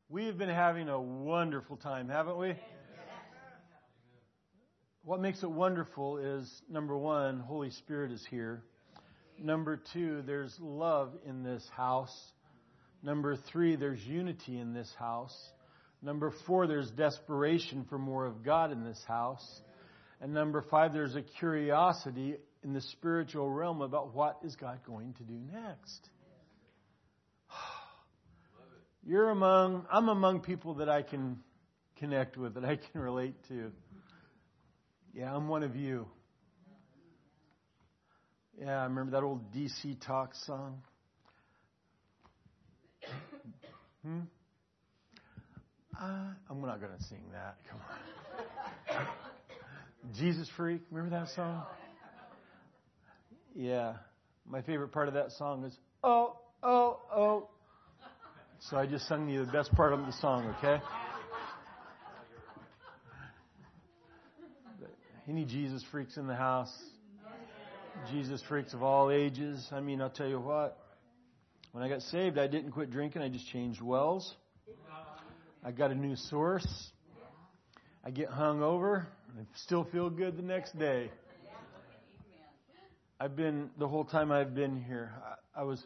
We've been having a wonderful time, haven't we? What makes it wonderful is, number one, Holy Spirit is here. Number two, there's love in this house. Number three, there's unity in this house. Number four, there's desperation for more of God in this house. And number five, there's a curiosity in the spiritual realm about what is God going to do next. I'm among people that I can connect with, that I can relate to. Yeah, I'm one of you. Yeah, I remember that old DC Talk song. I'm not going to sing that. Come on. Jesus Freak, remember that song? Yeah. My favorite part of that song is, oh, oh, oh. So I just sung you the best part of the song, okay? Any Jesus freaks in the house? Jesus freaks of all ages. I mean, I'll tell you what. When I got saved, I didn't quit drinking. I just changed wells. I got a new source. I get hung over. I still feel good the next day. The whole time I've been here, I was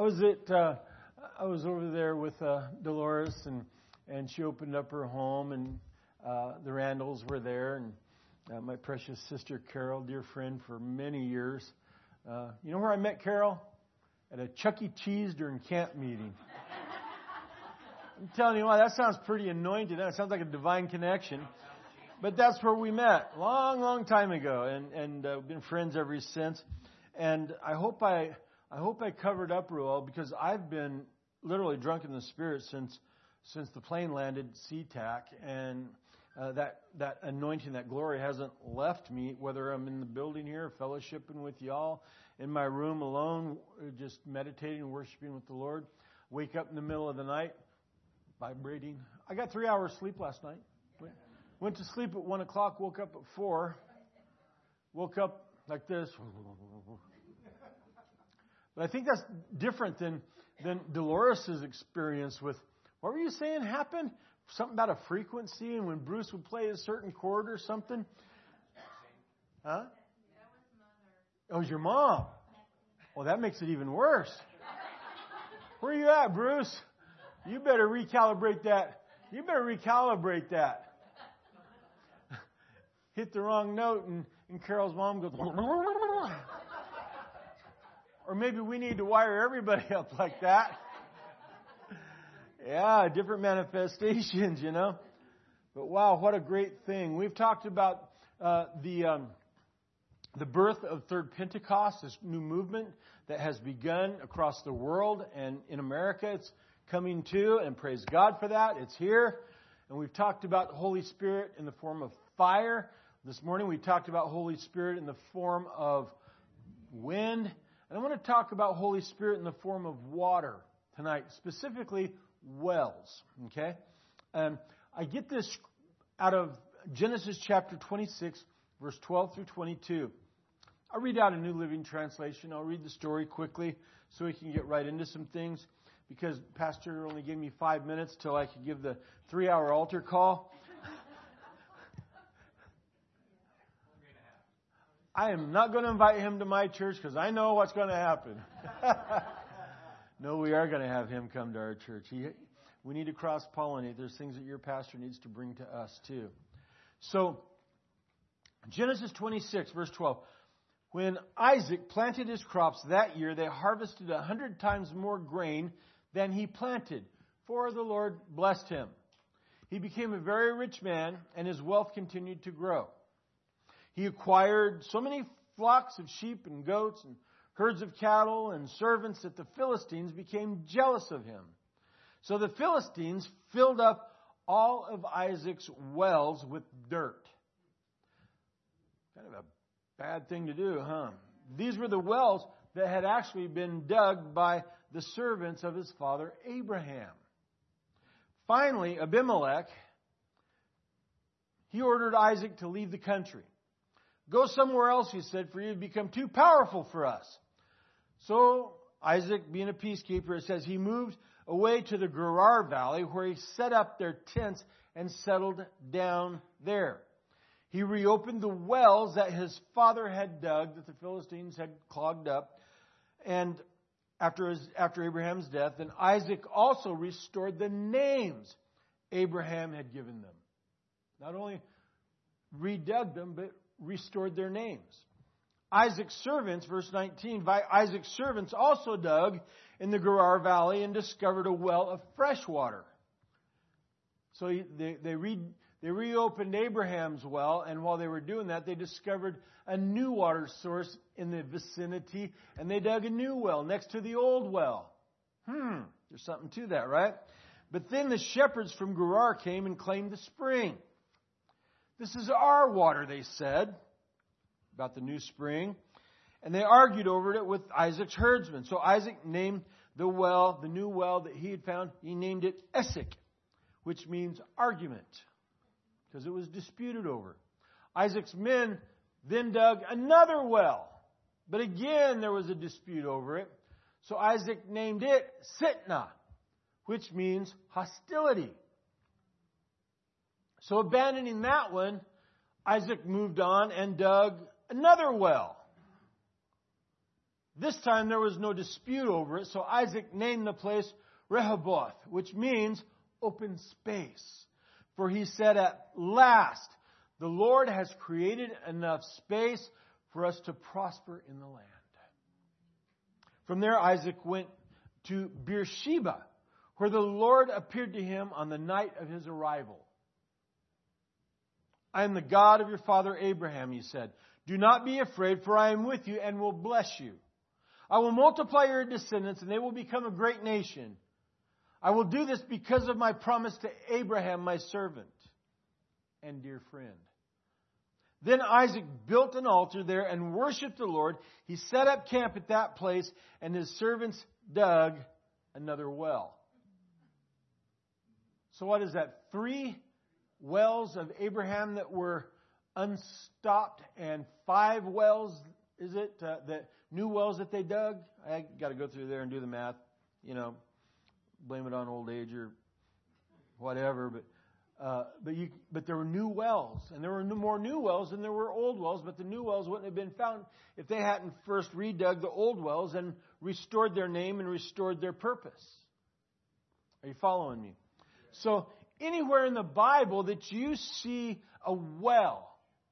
over there with Dolores, and she opened up her home, and the Randalls were there, and my precious sister Carol, dear friend for many years. You know where I met Carol? At a Chuck E. Cheese during camp meeting. I'm telling you what, that sounds pretty anointed. That sounds like a divine connection. But that's where we met, long, long time ago, and we've been friends ever since. And I hope I covered up real well, because I've been literally drunk in the Spirit since the plane landed SeaTac, and that anointing, that glory hasn't left me, whether I'm in the building here, fellowshipping with y'all, in my room alone, just meditating and worshiping with the Lord. Wake up in the middle of the night, vibrating. I got 3 hours sleep last night. Went to sleep at 1 o'clock, woke up at 4. Woke up like this. But I think that's different than Dolores' experience with, what were you saying happened? Something about a frequency, and when Bruce would play a certain chord or something? Huh? Oh, it was your mom. Well, that makes it even worse. Where are you at, Bruce? You better recalibrate that. Hit the wrong note, and Carol's mom goes... Or maybe we need to wire everybody up like that. Yeah, different manifestations, you know. But wow, what a great thing. We've talked about the birth of Third Pentecost, this new movement that has begun across the world, and in America it's coming too, and praise God for that. It's here. And we've talked about the Holy Spirit in the form of fire. This morning we talked about Holy Spirit in the form of wind. And I want to talk about Holy Spirit in the form of water tonight, specifically wells. Okay? I get this out of Genesis chapter 26, verse 12 through 22. I'll read out a New Living Translation. I'll read the story quickly so we can get right into some things, because Pastor only gave me 5 minutes till I could give the 3-hour altar call. I am not going to invite him to my church, because I know what's going to happen. No, we are going to have him come to our church. We need to cross-pollinate. There's things that your pastor needs to bring to us too. So, Genesis 26, verse 12. When Isaac planted his crops that year, they harvested 100 times more grain than he planted, for the Lord blessed him. He became a very rich man, and his wealth continued to grow. He acquired so many flocks of sheep and goats and herds of cattle and servants that the Philistines became jealous of him. So the Philistines filled up all of Isaac's wells with dirt. Kind of a bad thing to do, huh? These were the wells that had actually been dug by the servants of his father Abraham. Finally, Abimelech, he ordered Isaac to leave the country. Go somewhere else, he said, for you to become too powerful for us. So Isaac, being a peacekeeper, it says he moved away to the Gerar Valley, where he set up their tents and settled down there. He reopened the wells that his father had dug, that the Philistines had clogged up, and after Abraham's death, and Isaac also restored the names Abraham had given them. Not only redug them, but restored their names. Isaac's servants, verse 19, Isaac's servants also dug in the Gerar Valley and discovered a well of fresh water. So they reopened Abraham's well, and while they were doing that, they discovered a new water source in the vicinity, and they dug a new well next to the old well. There's something to that, right? But then the shepherds from Gerar came and claimed the spring. This is our water, they said, about the new spring. And they argued over it with Isaac's herdsmen. So Isaac named the well, the new well that he had found, he named it Esek, which means argument, because it was disputed over. Isaac's men then dug another well, but again there was a dispute over it. So Isaac named it Sitnah, which means hostility. So abandoning that one, Isaac moved on and dug another well. This time there was no dispute over it, so Isaac named the place Rehoboth, which means open space. For he said, at last, the Lord has created enough space for us to prosper in the land. From there, Isaac went to Beersheba, where the Lord appeared to him on the night of his arrival. I am the God of your father Abraham, he said. Do not be afraid, for I am with you and will bless you. I will multiply your descendants, and they will become a great nation. I will do this because of my promise to Abraham, my servant and dear friend. Then Isaac built an altar there and worshipped the Lord. He set up camp at that place, and his servants dug another well. So what is that? 3 wells of Abraham that were unstopped, and 5 wells, is it? The new wells that they dug? I got to go through there and do the math. Blame it on old age or whatever. But there were new wells, and there were more new wells than there were old wells. But the new wells wouldn't have been found if they hadn't first redug the old wells and restored their name and restored their purpose. Are you following me? So anywhere in the Bible that you see a well,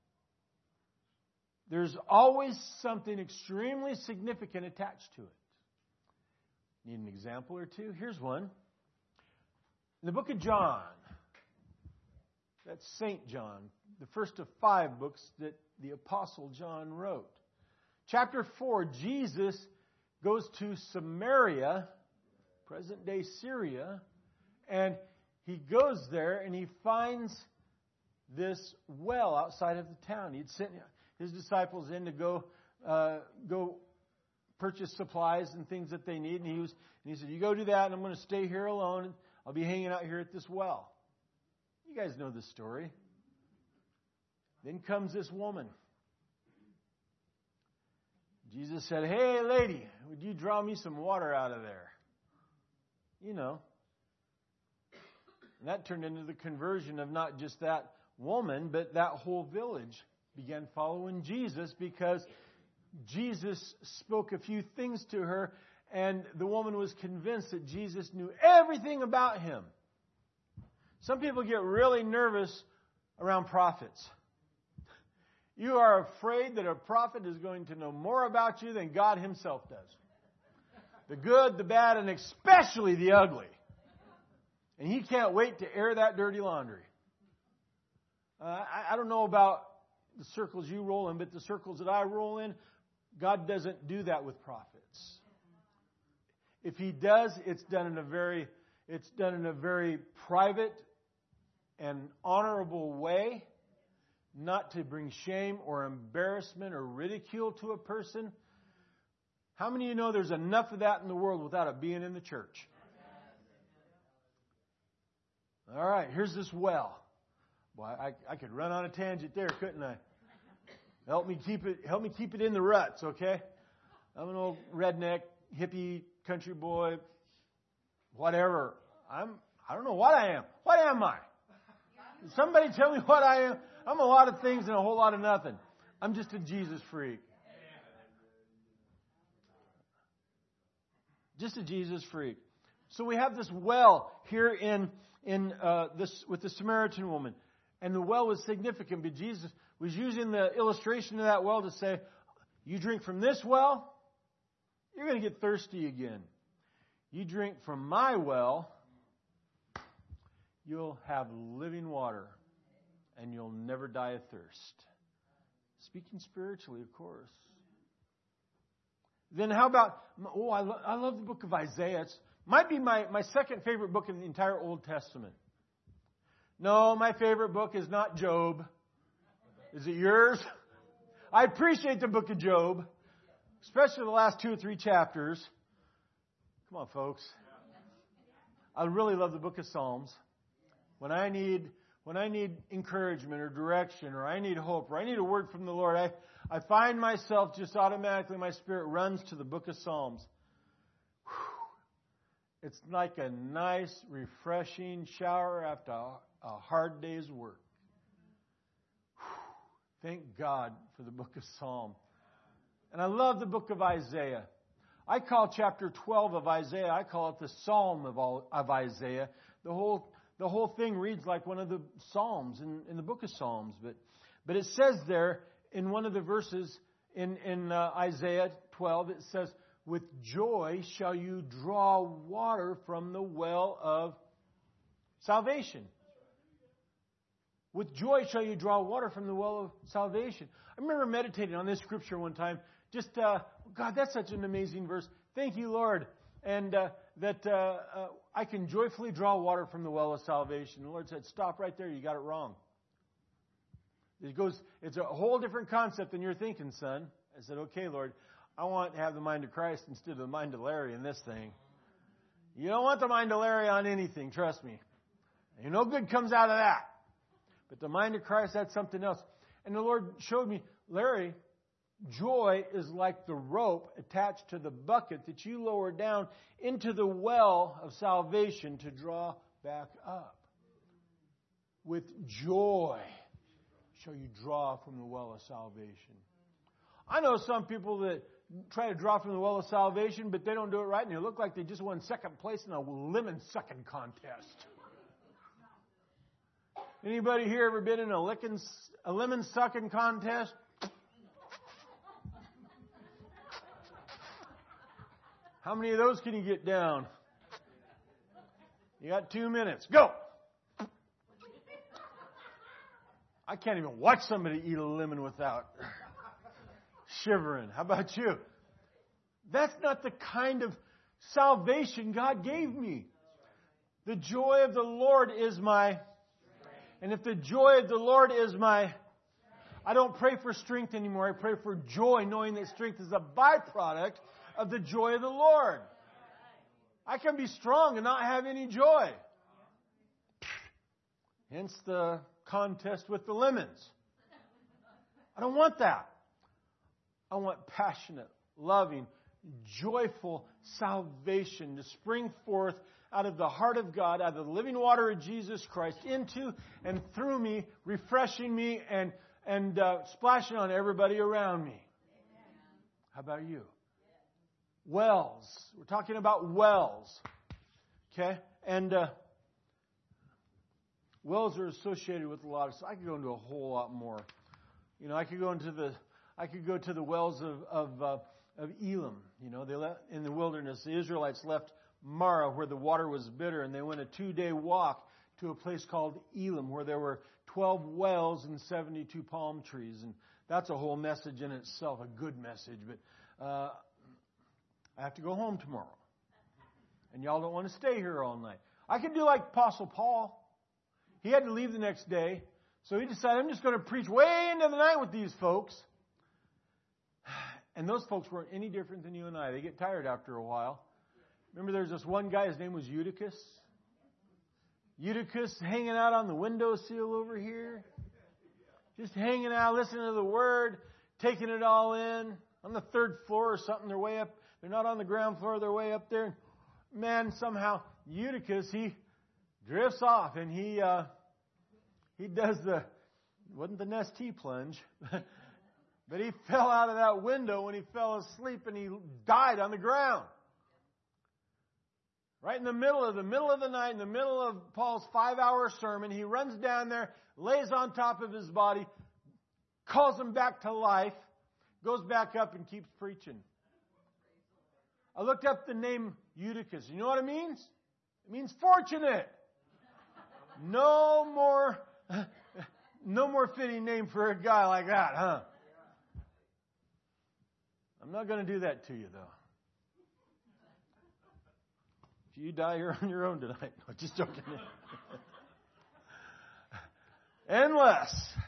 there's always something extremely significant attached to it. Need an example or two? Here's one. In the book of John, that's St. John, the first of 5 books that the Apostle John wrote. Chapter 4, Jesus goes to Samaria, present-day Syria, and he goes there and he finds this well outside of the town. He'd sent his disciples in to go purchase supplies and things that they need. And he said, you go do that, and I'm going to stay here alone. I'll be hanging out here at this well. You guys know the story. Then comes this woman. Jesus said, hey, lady, would you draw me some water out of there? And that turned into the conversion of not just that woman, but that whole village began following Jesus, because Jesus spoke a few things to her, and the woman was convinced that Jesus knew everything about him. Some people get really nervous around prophets. You are afraid that a prophet is going to know more about you than God himself does. The good, the bad, and especially the ugly. And he can't wait to air that dirty laundry. I don't know about the circles you roll in, but the circles that I roll in, God doesn't do that with prophets. If he does, it's done in a very private and honorable way, not to bring shame or embarrassment or ridicule to a person. How many of you know there's enough of that in the world without it being in the church? All right, here's this well. Boy, I could run on a tangent there, couldn't I? Help me keep it in the ruts, okay? I'm an old redneck, hippie, country boy, whatever. I don't know what I am. What am I? Somebody tell me what I am. I'm a lot of things and a whole lot of nothing. I'm just a Jesus freak. Just a Jesus freak. So we have this well here in this with the Samaritan woman. And the well was significant, but Jesus was using the illustration of that well to say, you drink from this well, you're going to get thirsty again. You drink from my well, you'll have living water, and you'll never die of thirst. Speaking spiritually, of course. Then how about, I love the book of Isaiah. It might be my second favorite book in the entire Old Testament. No, my favorite book is not Job. Is it yours? I appreciate the book of Job, especially the last 2 or 3 chapters. Come on, folks. I really love the book of Psalms. When I need encouragement or direction, or I need hope, or I need a word from the Lord, I find myself just automatically, my spirit runs to the book of Psalms. Whew. It's like a nice, refreshing shower after a hard day's work. Whew. Thank God for the book of Psalm. And I love the book of Isaiah. I call chapter 12 of Isaiah, I call it the Psalm of Isaiah. The whole thing reads like one of the Psalms in the book of Psalms. But it says there in one of the verses in Isaiah 12, it says, with joy shall you draw water from the well of salvation. With joy shall you draw water from the well of salvation. I remember meditating on this scripture one time. Just, God, that's such an amazing verse. Thank you, Lord. And that I can joyfully draw water from the well of salvation. The Lord said, stop right there. You got it wrong. It's a whole different concept than you're thinking, son. I said, okay, Lord, I want to have the mind of Christ instead of the mind of Larry in this thing. You don't want the mind of Larry on anything, trust me. No good comes out of that. But the mind of Christ, that's something else. And the Lord showed me, Larry, joy is like the rope attached to the bucket that you lower down into the well of salvation to draw back up. With joy shall you draw from the well of salvation. I know some people that try to draw from the well of salvation, but they don't do it right, and they look like they just won second place in a lemon sucking contest. Anybody here ever been in a lemon sucking contest? How many of those can you get down? You got 2 minutes. Go! I can't even watch somebody eat a lemon without shivering. How about you? That's not the kind of salvation God gave me. The joy of the Lord is my... And if the joy of the Lord is my... I don't pray for strength anymore. I pray for joy, knowing that strength is a byproduct of the joy of the Lord. I can be strong and not have any joy. Hence the contest with the lemons. I don't want that. I want passionate, loving, joyful salvation to spring forth out of the heart of God, out of the living water of Jesus Christ, into and through me, refreshing me and splashing on everybody around me. How about you? Wells. We're talking about wells. Okay? And wells are associated with a lot of stuff. I could go into a whole lot more. I could go to the wells of Elim. In the wilderness, the Israelites left Marah, where the water was bitter, and they went a 2-day walk to a place called Elim, where there were 12 wells and 72 palm trees. And that's a whole message in itself, a good message. But I have to go home tomorrow. And y'all don't want to stay here all night. I could do like Apostle Paul. He had to leave the next day. So he decided, I'm just going to preach way into the night with these folks. And those folks weren't any different than you and I. They get tired after a while. Remember there's this one guy, his name was Eutychus. Eutychus hanging out on the windowsill over here. Just hanging out, listening to the word, taking it all in. On the 3rd floor or something, they're way up. They're not on the ground floor, they're way up there. Man, somehow Eutychus, he drifts off, and he does wasn't the nest he plunge, but he fell out of that window when he fell asleep, and he died on the ground. Right in the middle of the night, in the middle of Paul's 5-hour sermon, he runs down there, lays on top of his body, calls him back to life, goes back up and keeps preaching. I looked up the name Eutychus. You know what it means? It means fortunate. No more fitting name for a guy like that, huh? I'm not going to do that to you, though. If you die, you're on your own tonight. No, just joking. Unless.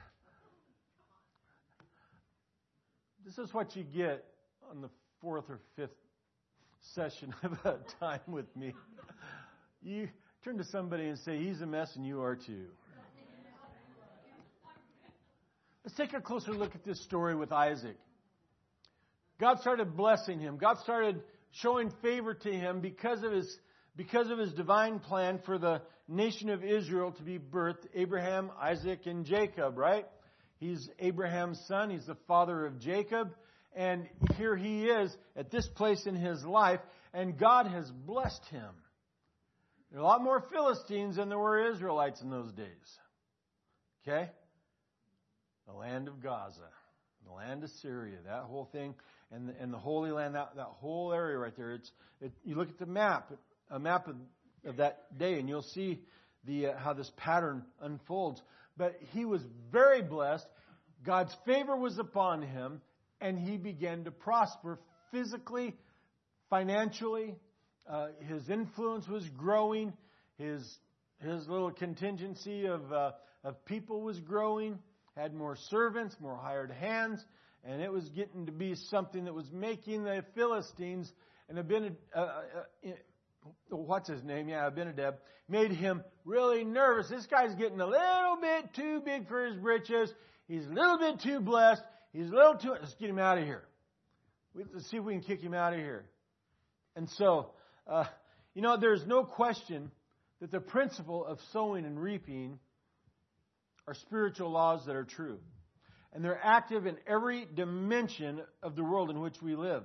This is what you get on the 4th or 5th session of a time with me. You turn to somebody and say, he's a mess and you are too. Let's take a closer look at this story with Isaac. God started blessing him. God started showing favor to him because of his divine plan for the nation of Israel to be birthed, Abraham, Isaac, and Jacob, right? He's Abraham's son. He's the father of Jacob. And here he is at this place in his life, and God has blessed him. There are a lot more Philistines than there were Israelites in those days. Okay? The land of Gaza, the land of Syria, that whole thing, and the Holy Land, that whole area right there. You look at the map, a map of that day, and you'll see how this pattern unfolds. But he was very blessed. God's favor was upon him, and he began to prosper physically, financially. His influence was growing. His little contingency of people was growing. Had more servants, more hired hands, and it was getting to be something that was making the Philistines and Abinadab made him really nervous. This guy's getting a little bit too big for his britches. He's a little bit too blessed. He's a little too... Let's get him out of here. Let's see if we can kick him out of here. And so, there's no question that the principle of sowing and reaping are spiritual laws that are true. And they're active in every dimension of the world in which we live.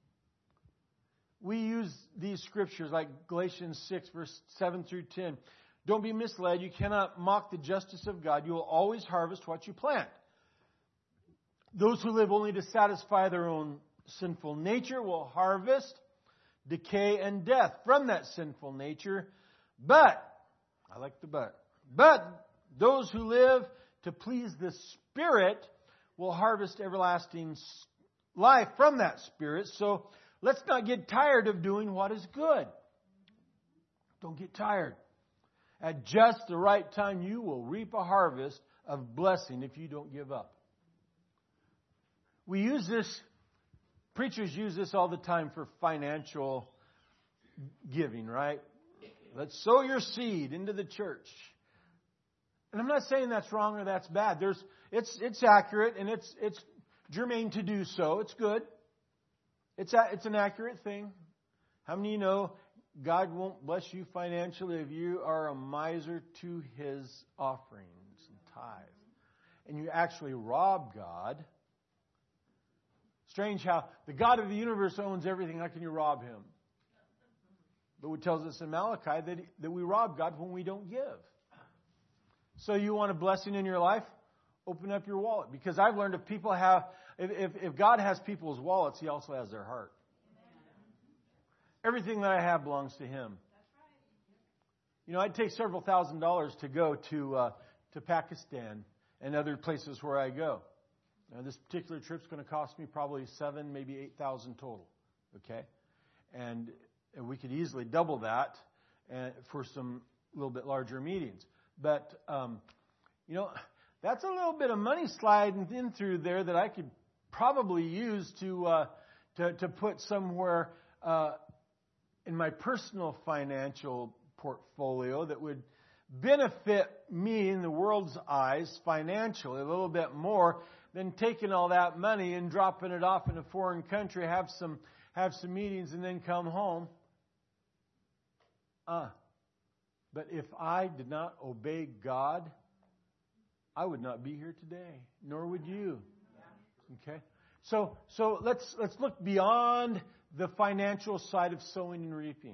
We use these scriptures like Galatians 6, verse 7 through 10. Don't be misled. You cannot mock the justice of God. You will always harvest what you plant. Those who live only to satisfy their own sinful nature will harvest decay and death from that sinful nature. But, I like the but those who live to please the Spirit will harvest everlasting life from that Spirit. So let's not get tired of doing what is good. Don't get tired. At just the right time, you will reap a harvest of blessing if you don't give up. We use this, preachers use this all the time for financial giving, right? Let's sow your seed into the church. And I'm not saying that's wrong or that's bad. It's accurate and it's germane to do so. It's good. It's an accurate thing. How many of you know God won't bless you financially if you are a miser to His offerings and tithe, and you actually rob God? Strange how the God of the universe owns everything. How can you rob Him? But it tells us in Malachi that we rob God when we don't give. So you want a blessing in your life? Open up your wallet. Because I've learned if God has people's wallets, He also has their heart. Everything that I have belongs to Him. You know, I'd take several $1,000s to go to Pakistan and other places where I go. Now, this particular trip's going to cost me probably $7,000, maybe $8,000 total. Okay, and we could easily double that for some little bit larger meetings. But that's a little bit of money sliding in through there that I could probably use to put somewhere in my personal financial portfolio that would benefit me in the world's eyes financially a little bit more than taking all that money and dropping it off in a foreign country, have some meetings, and then come home. But if I did not obey God, I would not be here today, nor would you. Okay? So let's look beyond the financial side of sowing and reaping.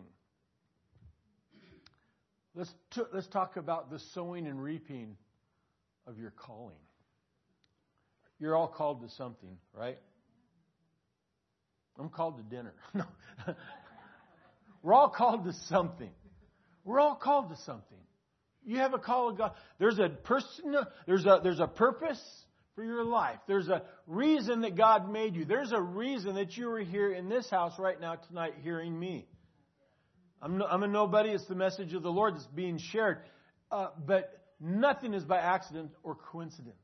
Let's talk about the sowing and reaping of your calling. You're all called to something, right? I'm called to dinner. No. We're all called to something. We're all called to something. You have a call of God. There's a person. There's a purpose for your life. There's a reason that God made you. There's a reason that you are here in this house right now tonight hearing me. I'm a nobody. It's the message of the Lord that's being shared. But nothing is by accident or coincidence.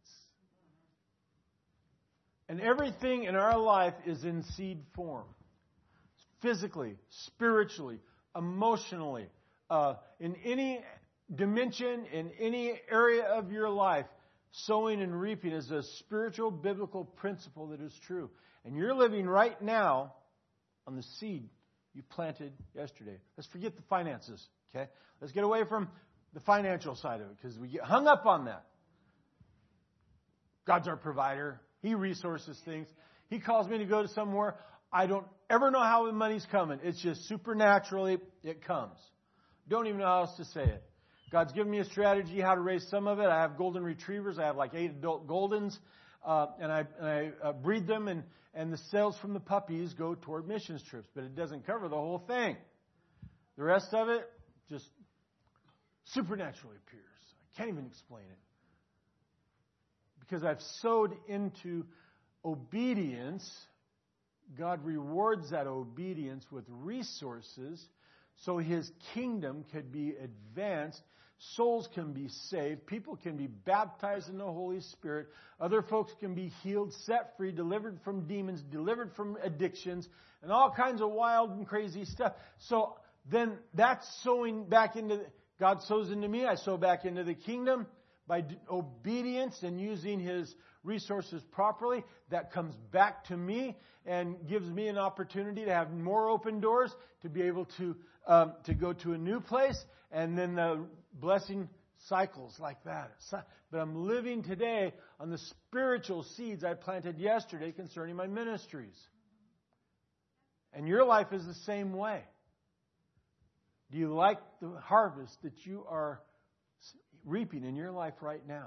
And everything in our life is in seed form. Physically, spiritually, emotionally, in any dimension, in any area of your life, sowing and reaping is a spiritual, biblical principle that is true. And you're living right now on the seed you planted yesterday. Let's forget the finances, okay? Let's get away from the financial side of it because we get hung up on that. God's our provider. He resources things. He calls me to go to somewhere. I don't ever know how the money's coming. It's just supernaturally, it comes. Don't even know how else to say it. God's given me a strategy how to raise some of it. I have golden retrievers. I have like 8 adult goldens. And I breed them, and the sales from the puppies go toward missions trips. But it doesn't cover the whole thing. The rest of it just supernaturally appears. I can't even explain it. Because I've sowed into obedience, God rewards that obedience with resources so His kingdom could be advanced, souls can be saved, people can be baptized in the Holy Spirit, other folks can be healed, set free, delivered from demons, delivered from addictions, and all kinds of wild and crazy stuff. So then that's sowing back into, God sows into me, I sow back into the kingdom. By obedience and using His resources properly, that comes back to me and gives me an opportunity to have more open doors, to be able to go to a new place, and then the blessing cycles like that. But I'm living today on the spiritual seeds I planted yesterday concerning my ministries. And your life is the same way. Do you like the harvest that you are reaping in your life right now?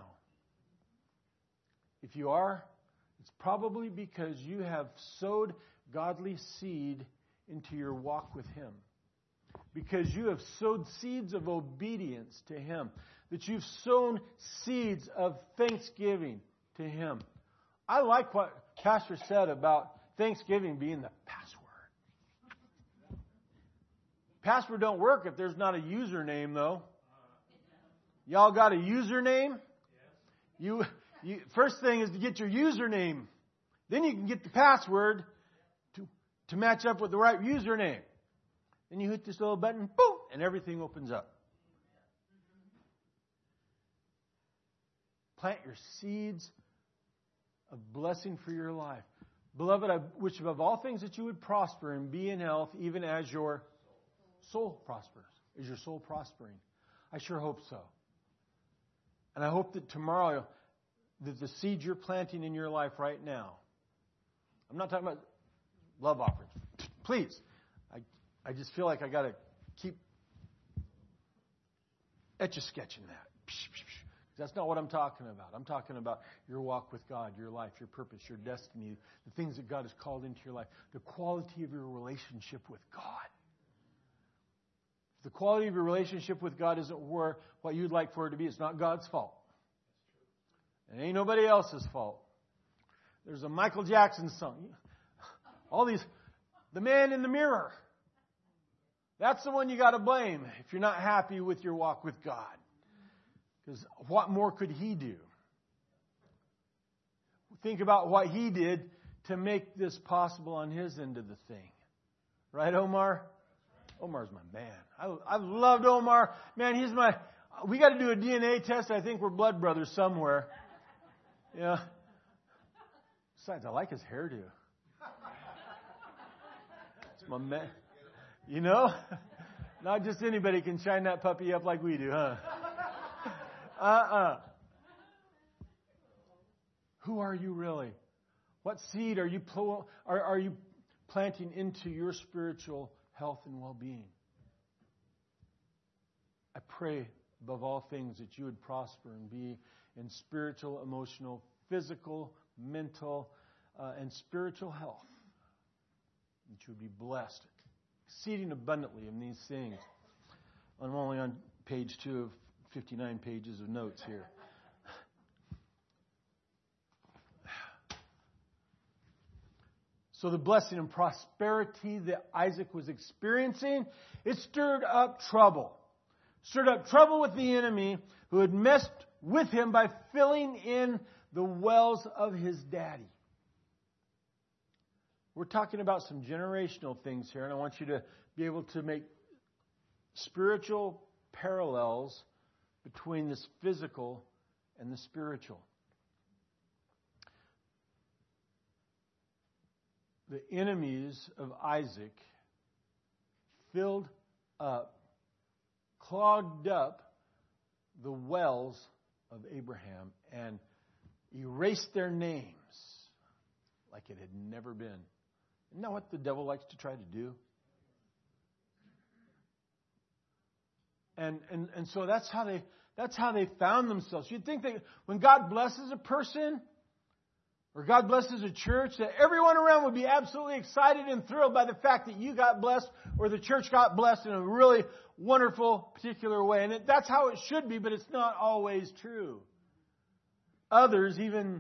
If you are, it's probably because you have sowed godly seed into your walk with Him. Because you have sowed seeds of obedience to Him. That you've sown seeds of thanksgiving to Him. I like what Pastor said about Thanksgiving being the password. Password don't work if there's not a username, though. Y'all got a username? You first thing is to get your username. Then you can get the password to match up with the right username. Then you hit this little button, boom, and everything opens up. Plant your seeds of blessing for your life. Beloved, I wish above all things that you would prosper and be in health, even as your soul prospers. Is your soul prospering? I sure hope so. And I hope that tomorrow, that the seeds you're planting in your life right now, I'm not talking about love offerings. Please. I just feel like I got to keep etch-a-sketching that. That's not what I'm talking about. I'm talking about your walk with God, your life, your purpose, your destiny, the things that God has called into your life, the quality of your relationship with God. If the quality of your relationship with God isn't where what you'd like for it to be, it's not God's fault. It ain't nobody else's fault. There's a Michael Jackson song. All these, the man in the mirror. That's the one you got to blame if you're not happy with your walk with God. Because what more could He do? Think about what He did to make this possible on His end of the thing. Right, Omar? Omar's my man. I've loved Omar. Man, he's my... We got to do a DNA test. I think we're blood brothers somewhere. Yeah. Besides, I like his hairdo. It's my man. You know? Not just anybody can shine that puppy up like we do, huh? Who are you really? What seed are you planting into your spiritual health and well-being? I pray above all things that you would prosper and be in spiritual, emotional, physical, mental, and spiritual health. That you would be blessed, exceeding abundantly in these things. I'm only on page 2 of 59 pages of notes here. So the blessing and prosperity that Isaac was experiencing, it stirred up trouble. Stirred up trouble with the enemy who had messed with him by filling in the wells of his daddy. We're talking about some generational things here, and I want you to be able to make spiritual parallels between this physical and the spiritual. The enemies of Isaac filled up, clogged up the wells of Abraham and erased their names like it had never been. Isn't that what the devil likes to try to do? And so that's how they found themselves. You'd think that when God blesses a person or God blesses a church, that everyone around would be absolutely excited and thrilled by the fact that you got blessed or the church got blessed in a really wonderful, particular way. And that's how it should be, but it's not always true. Others, even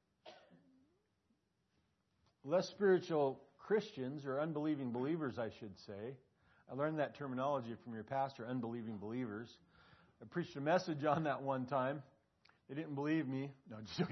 less spiritual Christians, or unbelieving believers, I should say. I learned that terminology from your pastor, unbelieving believers. I preached a message on that one time. They didn't believe me. No, just joking.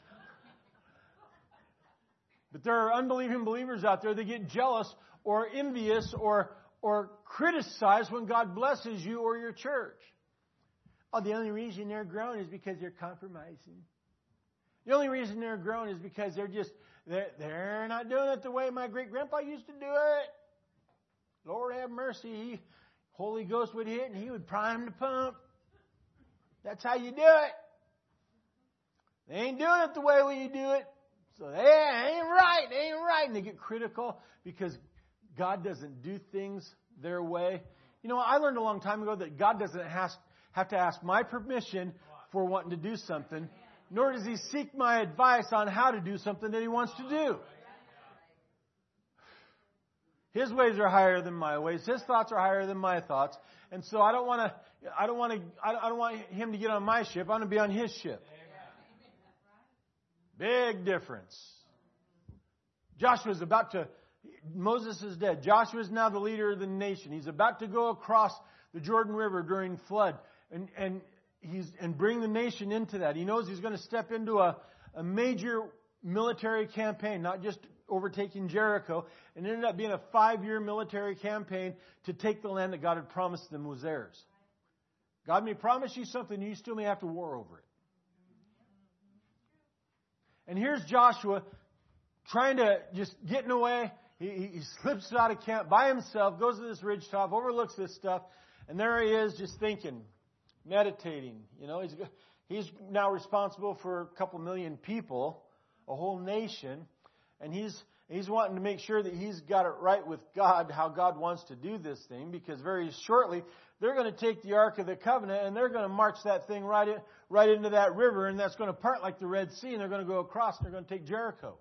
But there are unbelieving believers out there that get jealous or envious or criticize when God blesses you or your church. Oh, the only reason they're growing is because they're compromising. The only reason they're growing is because they're not doing it the way my great-grandpa used to do it. Lord have mercy. Holy Ghost would hit and he would prime the pump. That's how you do it. They ain't doing it the way we do it. So they ain't right. And they get critical because God doesn't do things their way. You know, I learned a long time ago that God doesn't have to ask my permission for wanting to do something, nor does He seek my advice on how to do something that He wants to do. His ways are higher than my ways. His thoughts are higher than my thoughts. And so I don't want Him to get on my ship. I want to be on His ship. Big difference. Moses is dead. Joshua is now the leader of the nation. He's about to go across the Jordan River during flood and bring the nation into that. He knows he's going to step into a major military campaign, not just overtaking Jericho. And it ended up being a 5-year military campaign to take the land that God had promised them was theirs. God may promise you something, you still may have to war over it. And here's Joshua trying to just getting away. He slips out of camp by himself, goes to this ridgetop, overlooks this stuff, and there he is just thinking, meditating. You know, he's now responsible for a couple million people, a whole nation, and he's wanting to make sure that he's got it right with God, how God wants to do this thing, because very shortly they're going to take the Ark of the Covenant and they're going to march that thing right into that river, and that's going to part like the Red Sea, and they're going to go across and they're going to take Jericho.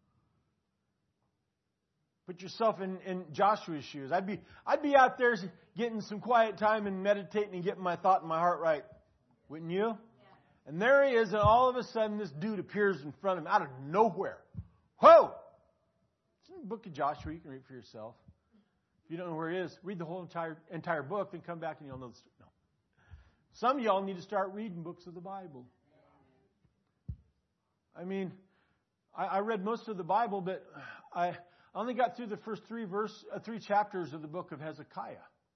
Put yourself in Joshua's shoes. I'd be out there getting some quiet time and meditating and getting my thought and my heart right. Wouldn't you? Yeah. And there he is, and all of a sudden this dude appears in front of him out of nowhere. Whoa! It's in the book of Joshua. You can read it for yourself. If you don't know where it is, read the whole entire book, then come back and you'll know the story. No. Some of y'all need to start reading books of the Bible. I mean, I read most of the Bible, but I only got through the first three chapters of the book of Hezekiah.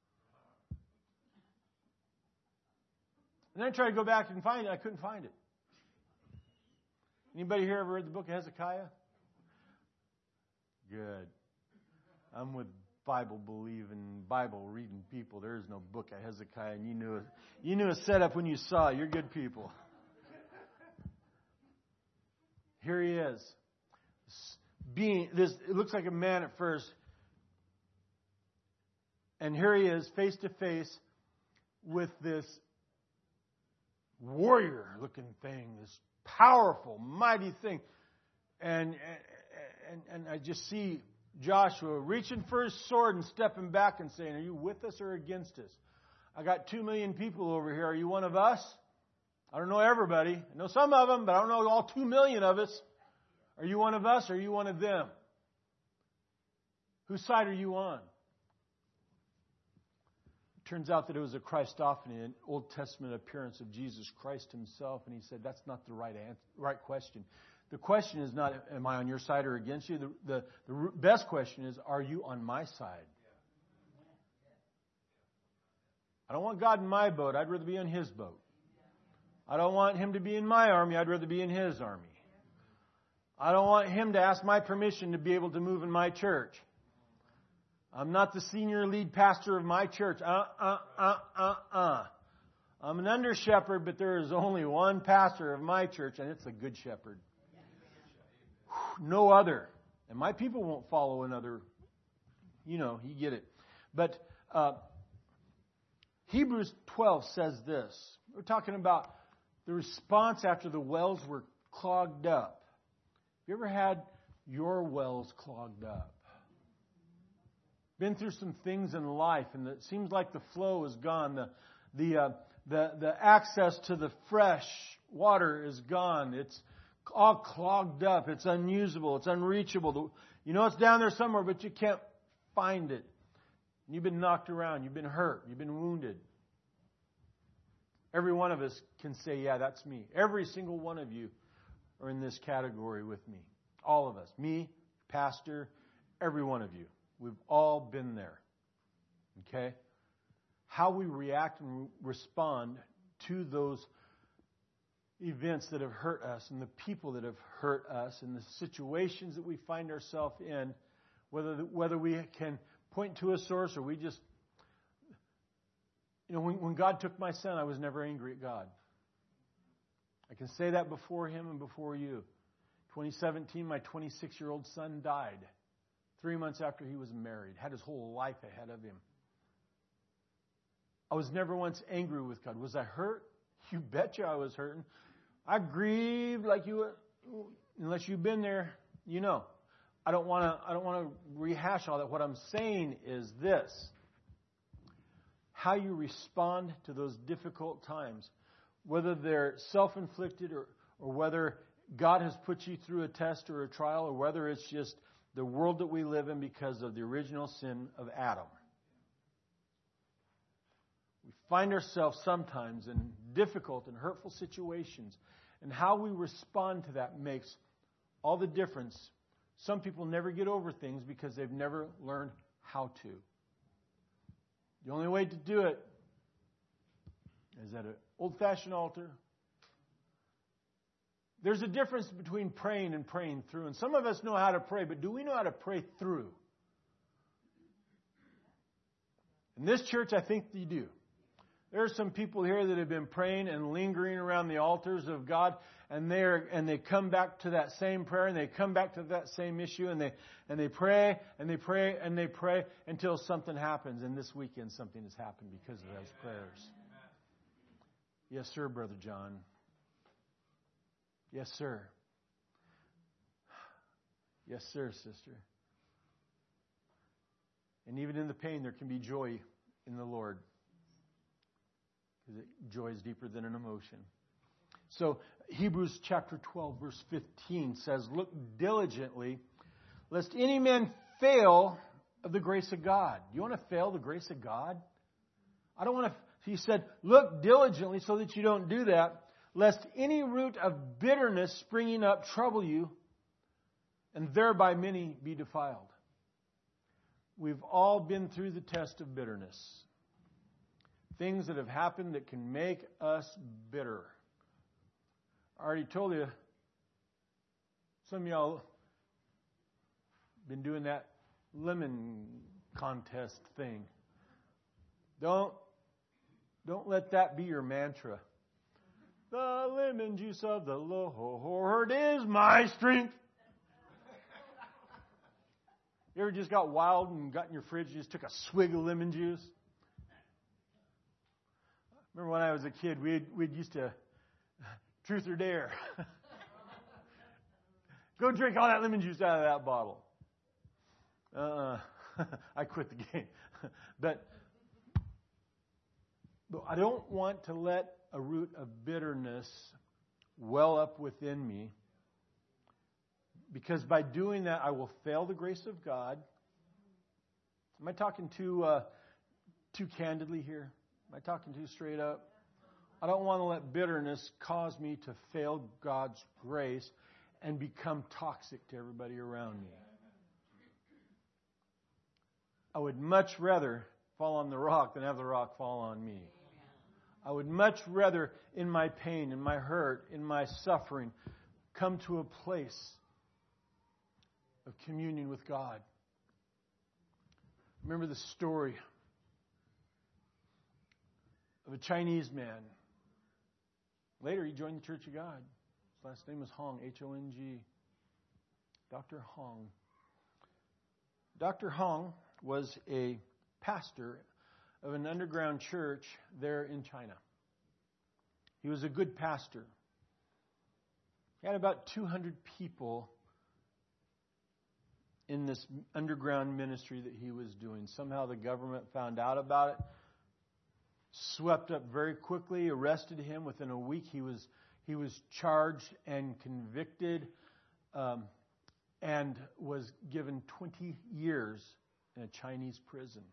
And then I tried to go back and find it. I couldn't find it. Anybody here ever read the book of Hezekiah? Good. I'm with Bible-believing, Bible-reading people. There is no book of Hezekiah, and you knew a setup when you saw it. You're good people. Here he is. It looks like a man at first. And here he is, face to face with this warrior-looking thing, this powerful, mighty thing. And I just see Joshua reaching for his sword and stepping back and saying, "Are you with us or against us? I got 2 million people over here. Are you one of us? I don't know everybody. I know some of them, but I don't know all 2 million of us. Are you one of us or are you one of them? Whose side are you on?" It turns out that it was a Christophany, an Old Testament appearance of Jesus Christ himself. And he said, that's not the right question. The question is not, am I on your side or against you? The best question is, are you on my side? I don't want God in my boat. I'd rather be in his boat. I don't want him to be in my army. I'd rather be in his army. I don't want him to ask my permission to be able to move in my church. I'm not the senior lead pastor of my church. I'm an under shepherd, but there is only one pastor of my church, and it's a good shepherd. No other. And my people won't follow another. You get it. But Hebrews 12 says this. We're talking about the response after the wells were clogged up. Have you ever had your wells clogged up? Been through some things in life, and it seems like the flow is gone. The access to the fresh water is gone. It's all clogged up. It's unusable. It's unreachable. You know it's down there somewhere, but you can't find it. You've been knocked around. You've been hurt. You've been wounded. Every one of us can say, yeah, that's me. Every single one of you are in this category with me. All of us. Me, pastor, every one of you. We've all been there. Okay? How we react and respond to those events that have hurt us and the people that have hurt us and the situations that we find ourselves in, whether we can point to a source or we just... when God took my son, I was never angry at God. I can say that before him and before you. 2017, my 26-year-old son died. 3 months after he was married. Had his whole life ahead of him. I was never once angry with God. Was I hurt? You betcha I was hurting. I grieved like you were. Unless you've been there, you know. I don't want to rehash all that. What I'm saying is this. How you respond to those difficult times, whether they're self-inflicted or whether God has put you through a test or a trial, or whether it's just the world that we live in because of the original sin of Adam. We find ourselves sometimes in difficult and hurtful situations, and how we respond to that makes all the difference. Some people never get over things because they've never learned how to. The only way to do it is at an old-fashioned altar. There's a difference between praying and praying through. And some of us know how to pray, but do we know how to pray through? In this church, I think you do. There are some people here that have been praying and lingering around the altars of God, and they come back to that same prayer, and they come back to that same issue, and they pray and they pray and they pray until something happens. And this weekend, something has happened because of those prayers. Yes, sir, Brother John. Yes, sir. Yes, sir, sister. And even in the pain, there can be joy in the Lord. Because joy is deeper than an emotion. So, Hebrews chapter 12, verse 15 says, "Look diligently, lest any man fail of the grace of God." You want to fail the grace of God? I don't want to... He said, look diligently so that you don't do that. Lest any root of bitterness springing up trouble you, and thereby many be defiled. We've all been through the test of bitterness. Things that have happened that can make us bitter. I already told you, some of y'all been doing that lemon contest thing. Don't let that be your mantra. The lemon juice of the Lord is my strength. You ever just got wild and got in your fridge and just took a swig of lemon juice? Remember when I was a kid, we'd used to truth or dare. Go drink all that lemon juice out of that bottle. I quit the game. But I don't want to let a root of bitterness well up within me, because by doing that, I will fail the grace of God. Am I talking too candidly here? Am I talking too straight up? I don't want to let bitterness cause me to fail God's grace and become toxic to everybody around me. I would much rather fall on the rock than have the rock fall on me. I would much rather, in my pain, in my hurt, in my suffering, come to a place of communion with God. Remember the story of a Chinese man. Later, he joined the Church of God. His last name was Hong, H-O-N-G. Dr. Hong. Dr. Hong was a pastor of an underground church there in China. He was a good pastor. He had about 200 people in this underground ministry that he was doing. Somehow the government found out about it, swept up very quickly, arrested him. Within a week, he was charged and convicted, and was given 20 years in a Chinese prison.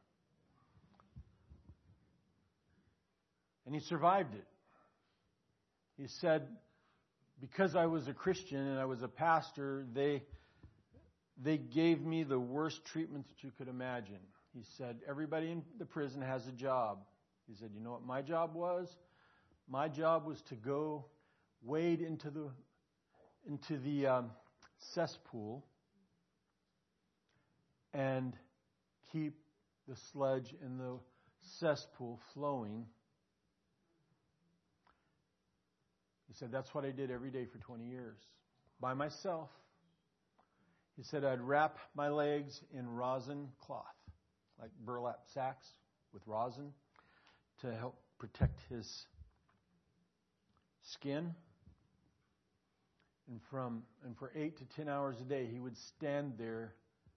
And he survived it. He said, because I was a Christian and I was a pastor, they gave me the worst treatment that you could imagine. He said, everybody in the prison has a job. He said, you know what my job was? My job was to go wade into the cesspool and keep the sludge in the cesspool flowing. He said, that's what I did every day for 20 years. By myself. He said, I'd wrap my legs in rosin cloth, like burlap sacks with rosin, to help protect his skin. And for 8 to 10 hours a day, he would stand there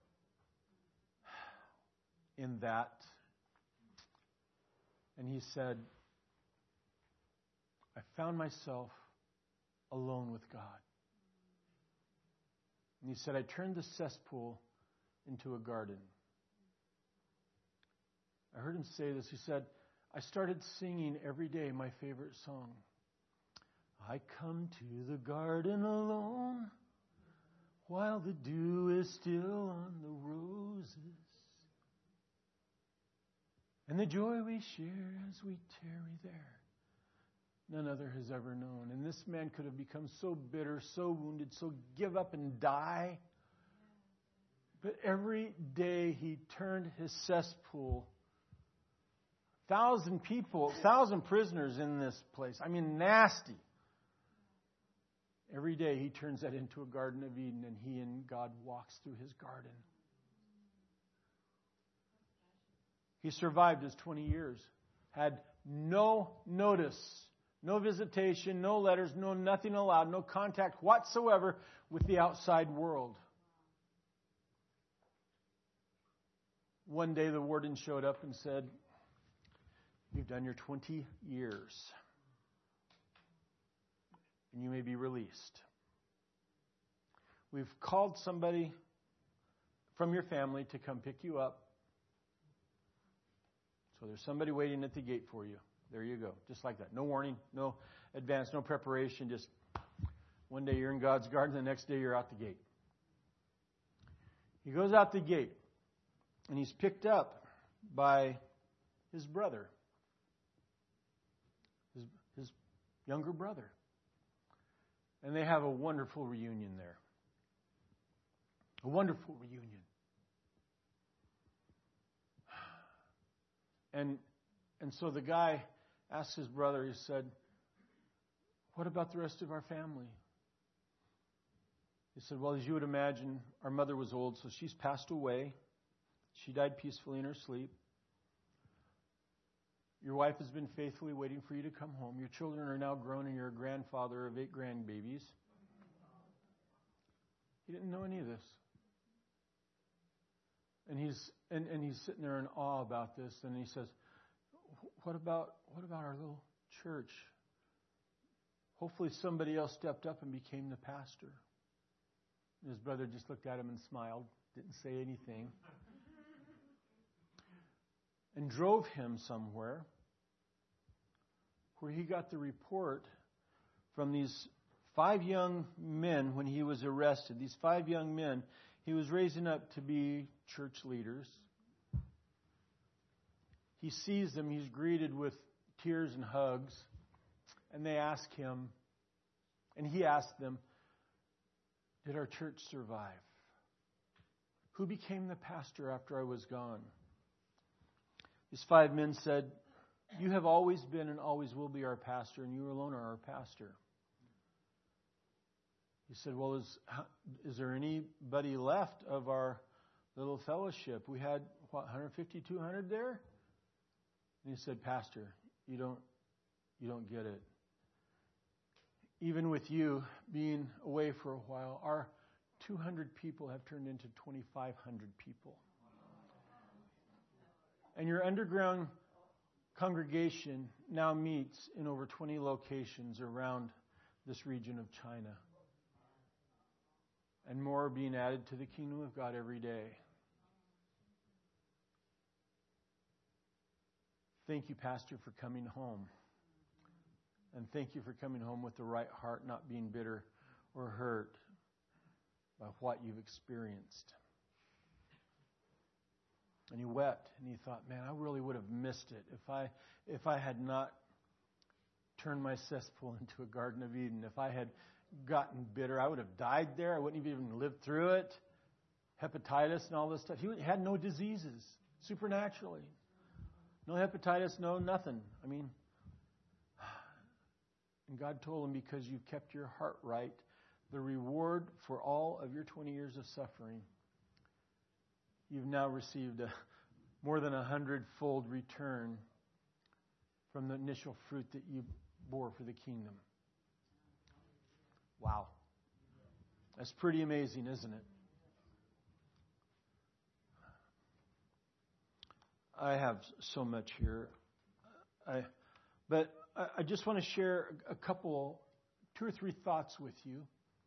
in that. And he said, I found myself alone with God. And he said, I turned the cesspool into a garden. I heard him say this. He said, I started singing every day my favorite song. I come to the garden alone while the dew is still on the roses. And the joy we share as we tarry there, none other has ever known. And this man could have become so bitter, so wounded, so give up and die. But every day he turned his cesspool. 1,000 people, 1,000 prisoners in this place. I mean, nasty. Every day he turns that into a Garden of Eden, and he and God walks through his garden. He survived his 20 years. Had no notice, no visitation, no letters, no nothing allowed, no contact whatsoever with the outside world. One day the warden showed up and said, you've done your 20 years, and you may be released. We've called somebody from your family to come pick you up. So there's somebody waiting at the gate for you. There you go. Just like that. No warning, no advance, no preparation. Just one day you're in God's garden, the next day you're out the gate. He goes out the gate, and he's picked up by his brother, his younger brother. And they have a wonderful reunion there. A wonderful reunion. And so the guy asked his brother, he said, "What about the rest of our family?" He said, "Well, as you would imagine, our mother was old, so she's passed away. She died peacefully in her sleep. Your wife has been faithfully waiting for you to come home. Your children are now grown, and you're a grandfather of 8 grandbabies." He didn't know any of this. And he's sitting there in awe about this, and he says, What about our little church? Hopefully somebody else stepped up and became the pastor." And his brother just looked at him and smiled, didn't say anything, and drove him somewhere where he got the report from these 5 young men when he was arrested. These 5 young men he was raising up to be church leaders. He sees them. He's greeted with tears and hugs. And they ask him, and he asked them, "Did our church survive? Who became the pastor after I was gone?" These 5 men said, "You have always been and always will be our pastor, and you alone are our pastor." He said, "Well, is there anybody left of our little fellowship? We had, 150, 200 there?" And he said, "Pastor, you don't get it. Even with you being away for a while, our 200 people have turned into 2,500 people. And your underground congregation now meets in over 20 locations around this region of China. And more are being added to the kingdom of God every day. Thank you, Pastor, for coming home. And thank you for coming home with the right heart, not being bitter or hurt by what you've experienced." And he wept, and he thought, "Man, I really would have missed it if I had not turned my cesspool into a Garden of Eden. If I had gotten bitter, I would have died there. I wouldn't have even lived through it. Hepatitis and all this stuff. He had no diseases, supernaturally. No hepatitis, no nothing. I mean, and God told him, because you've kept your heart right, the reward for all of your 20 years of suffering, you've now received a more than 100-fold return from the initial fruit that you bore for the kingdom." Wow. That's pretty amazing, isn't it? I have so much here. But I just want to share a couple, 2 or 3 thoughts with you.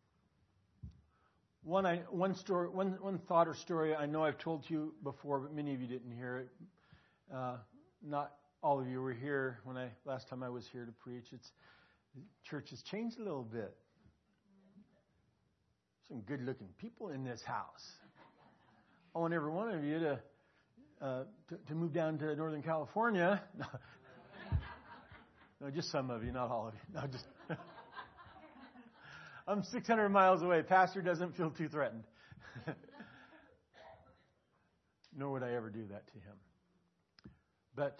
One thought or story I know I've told you before, but many of you didn't hear it. Not all of you were here when last time I was here to preach. Church has changed a little bit. Some good-looking people in this house. I want every one of you to move down to Northern California. No, just some of you, not all of you. No, just I'm 600 miles away. Pastor doesn't feel too threatened. Nor would I ever do that to him. But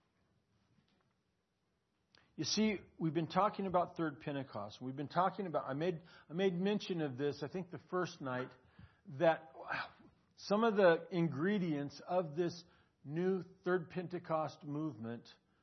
you see, we've been talking about Third Pentecost. We've been talking about, I made mention of this, I think the first night, that some of the ingredients of this new Third Pentecost movement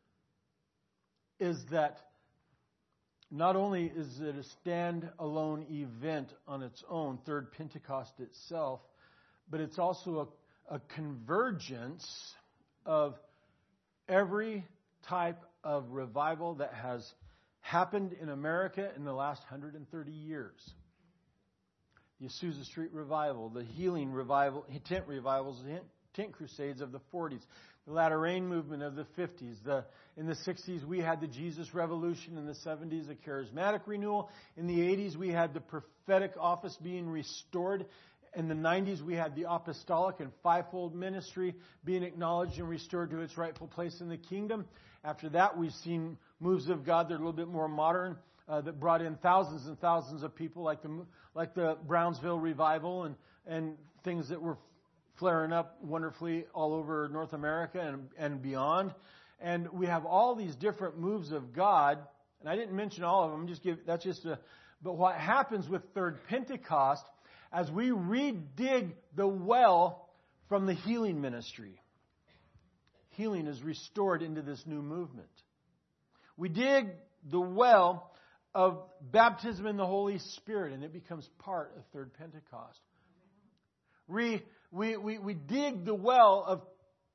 is that not only is it a standalone event on its own, Third Pentecost itself, but it's also a convergence of every type of revival that has happened in America in the last 130 years. The Azusa Street Revival, the Healing Revival, tent revivals, tent crusades of the 40s, the Latter Rain movement of the 50s. In the 60s, we had the Jesus Revolution. In the 70s, a charismatic renewal. In the 80s, we had the prophetic office being restored. In the 90s, we had the apostolic and fivefold ministry being acknowledged and restored to its rightful place in the kingdom. After that, we've seen moves of God that are a little bit more modern, that brought in thousands and thousands of people, like the Brownsville Revival and things that were flaring up wonderfully all over North America and beyond. And we have all these different moves of God. And I didn't mention all of them. But what happens with Third Pentecost, as we redig the well from the healing ministry, healing is restored into this new movement. We dig the well of baptism in the Holy Spirit, and it becomes part of Third Pentecost. We dig the well of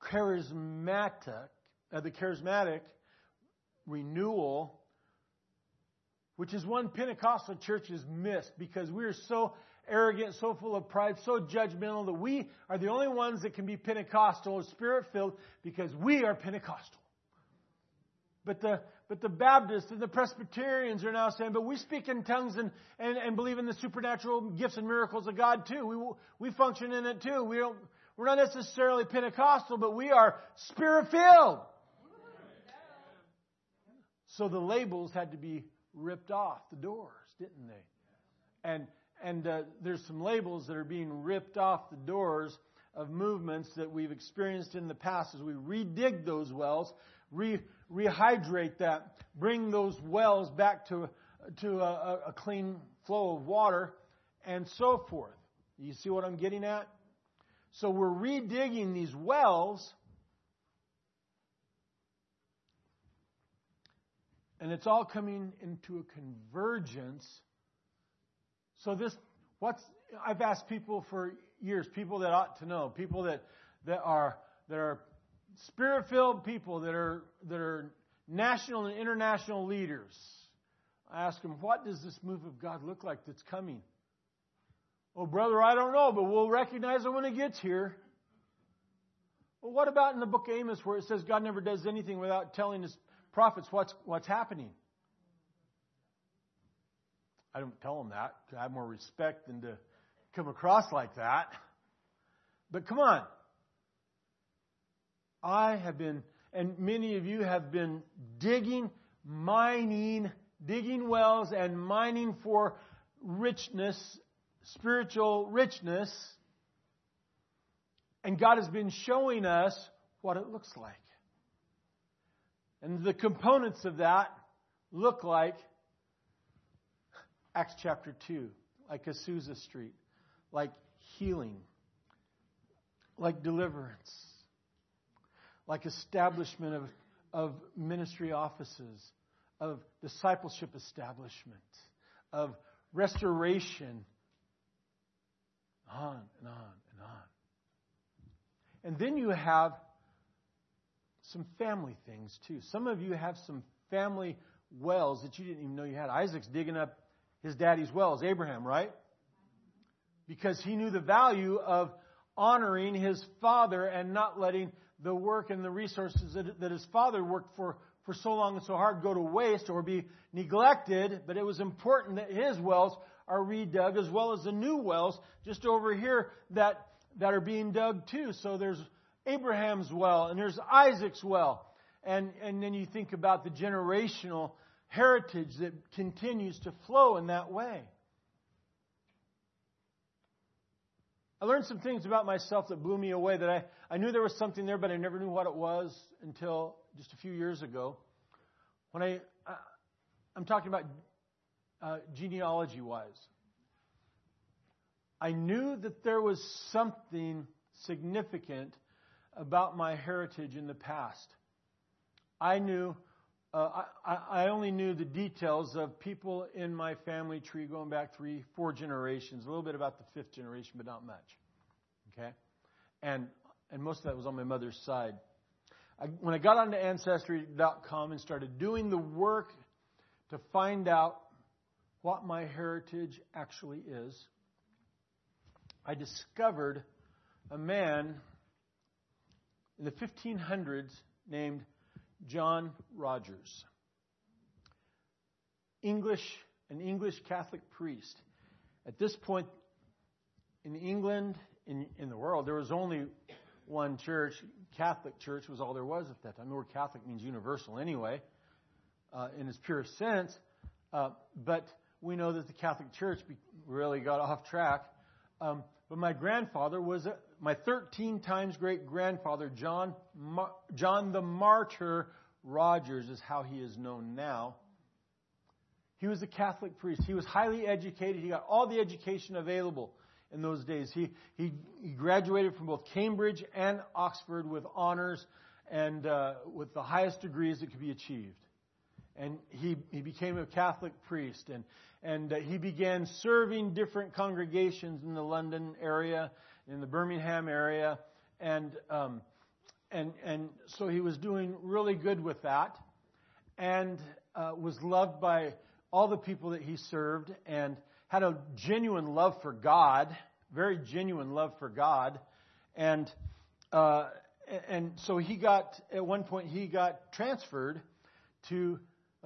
the charismatic renewal, which is one Pentecostal churches missed because we are so arrogant, so full of pride, so judgmental that we are the only ones that can be Pentecostal, Spirit-filled, because we are Pentecostal. But the Baptists and the Presbyterians are now saying, but we speak in tongues and believe in the supernatural gifts and miracles of God too. We function in it too. We're not necessarily Pentecostal, but we are Spirit-filled. So the labels had to be ripped off the doors, didn't they? And there's some labels that are being ripped off the doors of movements that we've experienced in the past as we redig those wells, rehydrate that, bring those wells back to a clean flow of water, and so forth. You see what I'm getting at? So we're redigging these wells, and it's all coming into a convergence. So I've asked people for years, people that ought to know, people that are Spirit-filled people, that are national and international leaders. I ask them, what does this move of God look like that's coming? Oh, brother, I don't know, but we'll recognize it when it gets here. Well, what about in the book of Amos where it says God never does anything without telling his prophets what's happening? I don't tell them that to have more respect than to come across like that. But come on. I have been, and many of you have been digging wells and mining for richness, spiritual richness. And God has been showing us what it looks like. And the components of that look like Acts chapter 2, like Azusa Street, like healing, like deliverance, like establishment of ministry offices, of discipleship establishment, of restoration, on and on and on. And then you have some family things too. Some of you have some family wells that you didn't even know you had. Isaac's digging up his daddy's wells, Abraham, right? Because he knew the value of honoring his father and not letting the work and the resources that his father worked for so long and so hard go to waste or be neglected. But it was important that his wells are redug as well as the new wells just over here that are being dug too. So there's Abraham's well and there's Isaac's well. And then you think about the generational heritage that continues to flow in that way. I learned some things about myself that blew me away, that I knew there was something there, but I never knew what it was until just a few years ago. When I'm talking about genealogy-wise. I knew that there was something significant about my heritage in the past. I knew, I only knew the details of people in my family tree going back 3-4 generations, a little bit about the 5th generation, but not much. Okay? And most of that was on my mother's side. When I got onto Ancestry.com and started doing the work to find out what my heritage actually is, I discovered a man in the 1500s named John Rogers. An English Catholic priest. At this point in England, in the world, there was only one church. Catholic Church was all there was at that time. The word Catholic means universal anyway, in its purest sense. But we know that the Catholic Church really got off track. But my grandfather was my 13 times great-grandfather, John the Martyr Rogers is how he is known now. He was a Catholic priest. He was highly educated. He got all the education available in those days. He graduated from both Cambridge and Oxford with honors and with the highest degrees that could be achieved. And he became a Catholic priest, and he began serving different congregations in the London area, in the Birmingham area, and so he was doing really good with that, and was loved by all the people that he served, and had a genuine love for God, very genuine love for God, and so at one point he got transferred to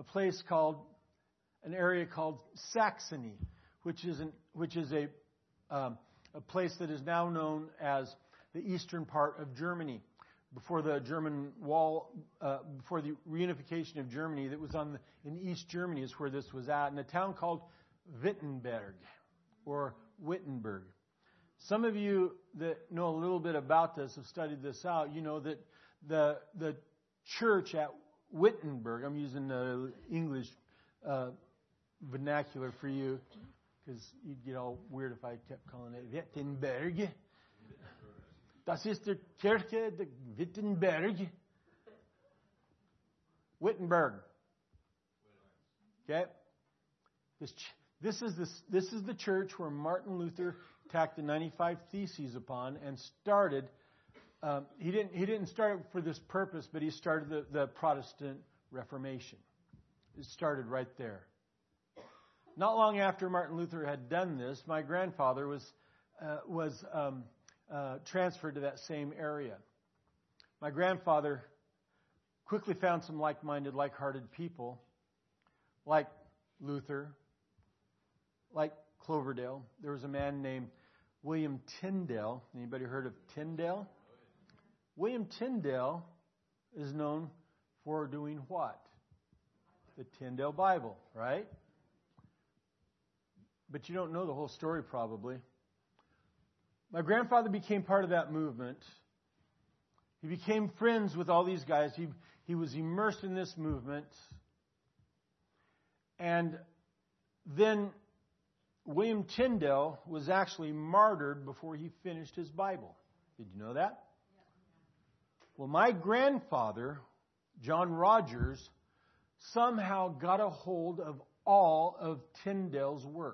an area called Saxony, which is a place that is now known as the eastern part of Germany. Before the German wall, before the reunification of Germany, that was in East Germany is where this was at, in a town called Wittenberg or Wittenberg. Some of you that know a little bit about this have studied this out. You know that the church at Wittenberg, I'm using the English vernacular for you, because you'd get all weird if I kept calling it Wittenberg. Das ist die Kirche de Wittenberg. Wittenberg. Okay? This is the church where Martin Luther tacked the 95 Theses upon and started. He didn't start it for this purpose, but he started the Protestant Reformation. It started right there. Not long after Martin Luther had done this, my grandfather was transferred to that same area. My grandfather quickly found some like-minded, like-hearted people, like Luther, like Cloverdale. There was a man named William Tyndale. Anybody heard of Tyndale? William Tyndale is known for doing what? The Tyndale Bible, right? But you don't know the whole story probably. My grandfather became part of that movement. He became friends with all these guys. He was immersed in this movement. And then William Tyndale was actually martyred before he finished his Bible. Did you know that? Well, my grandfather, John Rogers, somehow got a hold of all of Tyndale's work.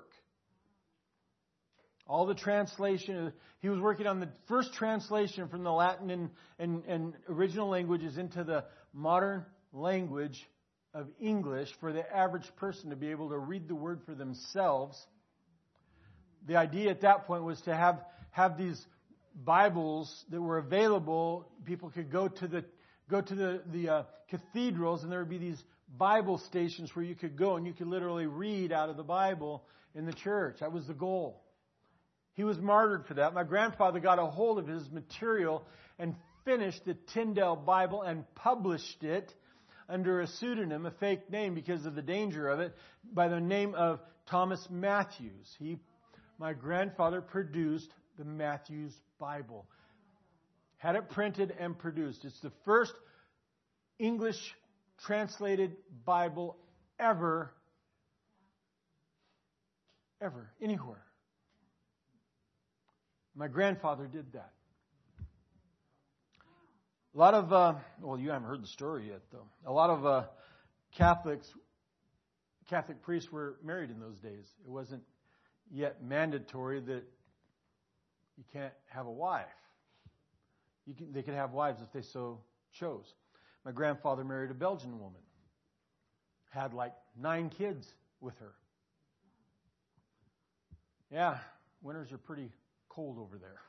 All the translation, he was working on the first translation from the Latin and original languages into the modern language of English for the average person to be able to read the word for themselves. The idea at that point was to have these Bibles that were available. People could go to the cathedrals, and there would be these Bible stations where you could go and you could literally read out of the Bible in the church. That was the goal. He was martyred for that. My grandfather got a hold of his material and finished the Tyndale Bible and published it under a pseudonym, a fake name because of the danger of it, by the name of Thomas Matthews. My grandfather produced the Matthews Bible. Had it printed and produced. It's the first English translated Bible ever, anywhere. My grandfather did that. A lot of, you haven't heard the story yet, though. A lot of Catholic priests were married in those days. It wasn't yet mandatory that you can't have a wife. They could have wives if they so chose. My grandfather married a Belgian woman. Had like 9 kids with her. Yeah, winters are pretty cold over there.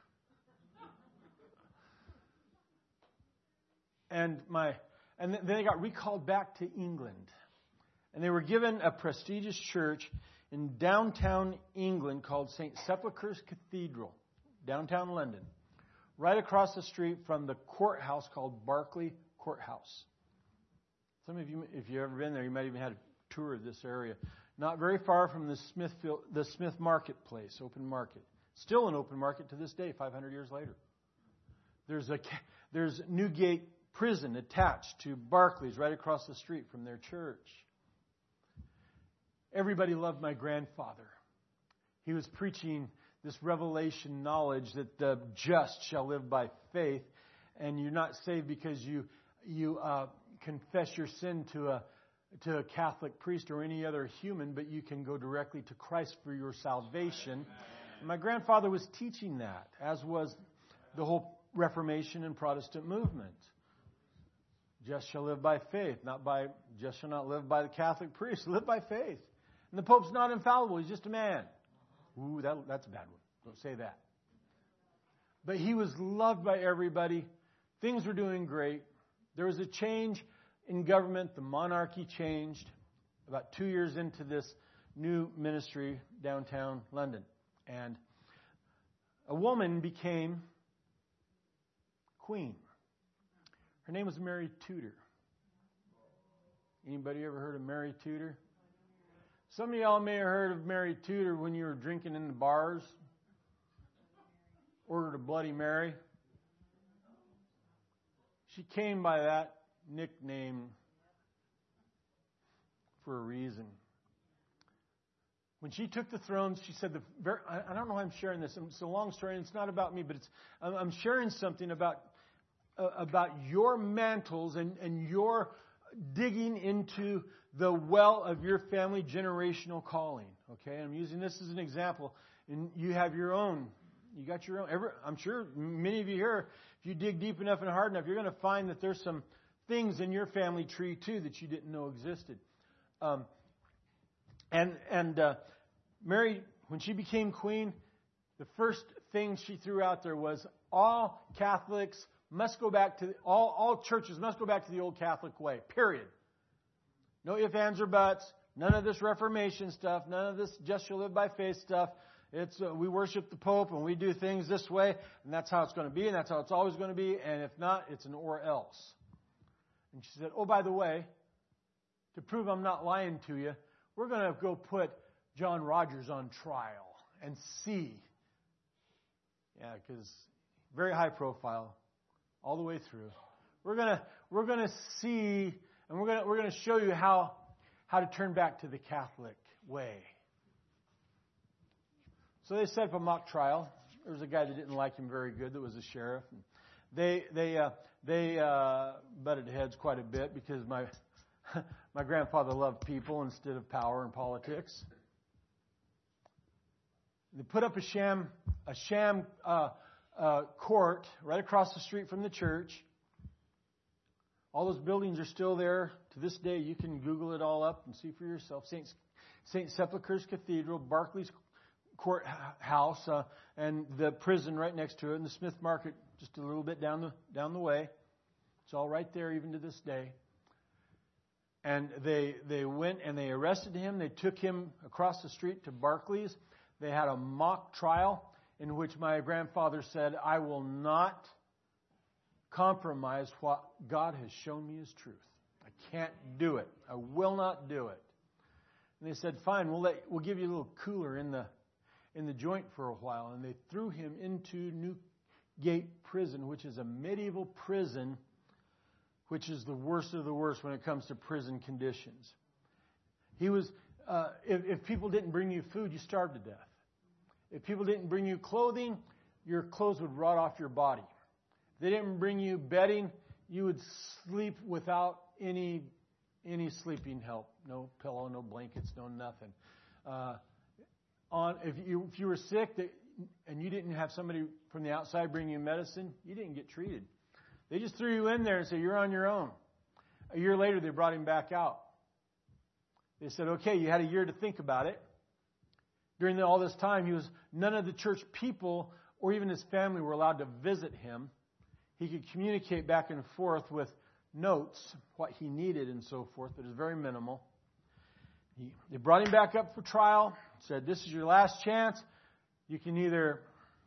And then they got recalled back to England. And they were given a prestigious church in downtown England called St. Sepulchre's Cathedral, downtown London, right across the street from the courthouse called Berkeley Courthouse. Some of you, if you've ever been there, you might even had a tour of this area. Not very far from the Smith Marketplace, open market. Still an open market to this day, 500 years later. There's Newgate Prison attached to Barclays right across the street from their church. Everybody loved my grandfather. He was preaching this revelation knowledge that the just shall live by faith, and you're not saved because you confess your sin to a Catholic priest or any other human, but you can go directly to Christ for your salvation. And my grandfather was teaching that, as was the whole Reformation and Protestant movement. Just shall live by faith, just shall not live by the Catholic priest. Live by faith. And the Pope's not infallible. He's just a man. Ooh, that's a bad one. Don't say that. But he was loved by everybody. Things were doing great. There was a change in government. The monarchy changed about 2 years into this new ministry downtown London. And a woman became queen. Her name was Mary Tudor. Anybody ever heard of Mary Tudor? Some of y'all may have heard of Mary Tudor when you were drinking in the bars. Ordered a Bloody Mary. She came by that nickname for a reason. When she took the throne, she said, I don't know why I'm sharing this. It's a long story, and it's not about me, but I'm sharing something about your mantles and your digging into the well of your family generational calling. Okay, I'm using this as an example, and you have your own. You got your own. I'm sure many of you here, if you dig deep enough and hard enough, you're going to find that there's some things in your family tree too that you didn't know existed. Mary, when she became queen, the first thing she threw out there was all Catholics must go back to all churches must go back to the old Catholic way. Period. No ifs, ands, or buts. None of this Reformation stuff. None of this just shall live by faith stuff. It's we worship the Pope and we do things this way, and that's how it's going to be, and that's how it's always going to be. And if not, it's an or else. And she said, "Oh, by the way, to prove I'm not lying to you, we're going to go put John Rogers on trial and see." Yeah, because very high profile, all the way through. We're gonna see, and we're gonna show you how to turn back to the Catholic way. So they set up a mock trial. There was a guy that didn't like him very good that was a sheriff. And they butted heads quite a bit because my grandfather loved people instead of power and politics. They put up a sham court right across the street from the church. All those buildings are still there to this day. You can Google it all up and see for yourself. St. Sepulchre's Cathedral, Barclays Courthouse, and the prison right next to it, and the Smith Market just a little bit down the way. It's all right there even to this day. And they went and they arrested him. They took him across the street to Barclays. They had a mock trial in which my grandfather said, "I will not compromise what God has shown me is truth. I can't do it. I will not do it." And they said, "Fine, we'll give you a little cooler in the joint for a while." And they threw him into Newgate Prison, which is a medieval prison, which is the worst of the worst when it comes to prison conditions. He was, if people didn't bring you food, you starved to death. If people didn't bring you clothing, your clothes would rot off your body. If they didn't bring you bedding, you would sleep without any sleeping help. No pillow, no blankets, no nothing. If you were sick and you didn't have somebody from the outside bring you medicine, you didn't get treated. They just threw you in there and said, "You're on your own." A year later, they brought him back out. They said, "Okay, you had a year to think about it." During all this time, none of the church people or even his family were allowed to visit him. He could communicate back and forth with notes, what he needed and so forth, but it was very minimal. They brought him back up for trial, said, "This is your last chance. You can either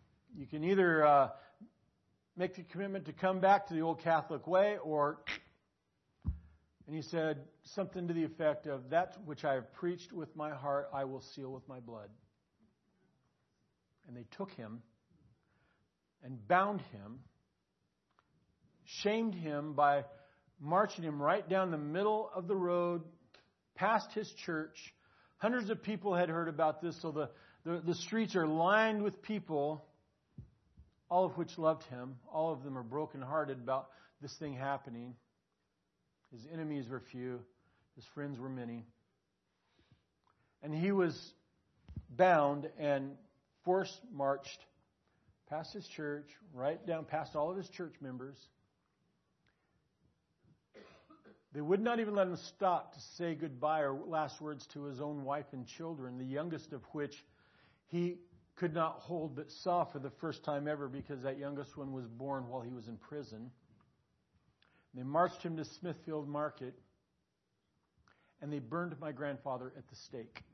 make the commitment to come back to the old Catholic way, or..." And he said something to the effect of, "That which I have preached with my heart, I will seal with my blood." And they took him and bound him, shamed him by marching him right down the middle of the road, past his church. Hundreds of people had heard about this, so the streets are lined with people, all of which loved him. All of them are brokenhearted about this thing happening. His enemies were few. His friends were many. And he was bound and force marched past his church, right down past all of his church members. They would not even let him stop to say goodbye or last words to his own wife and children, the youngest of which he could not hold but saw for the first time ever because that youngest one was born while he was in prison. They marched him to Smithfield Market, and they burned my grandfather at the stake.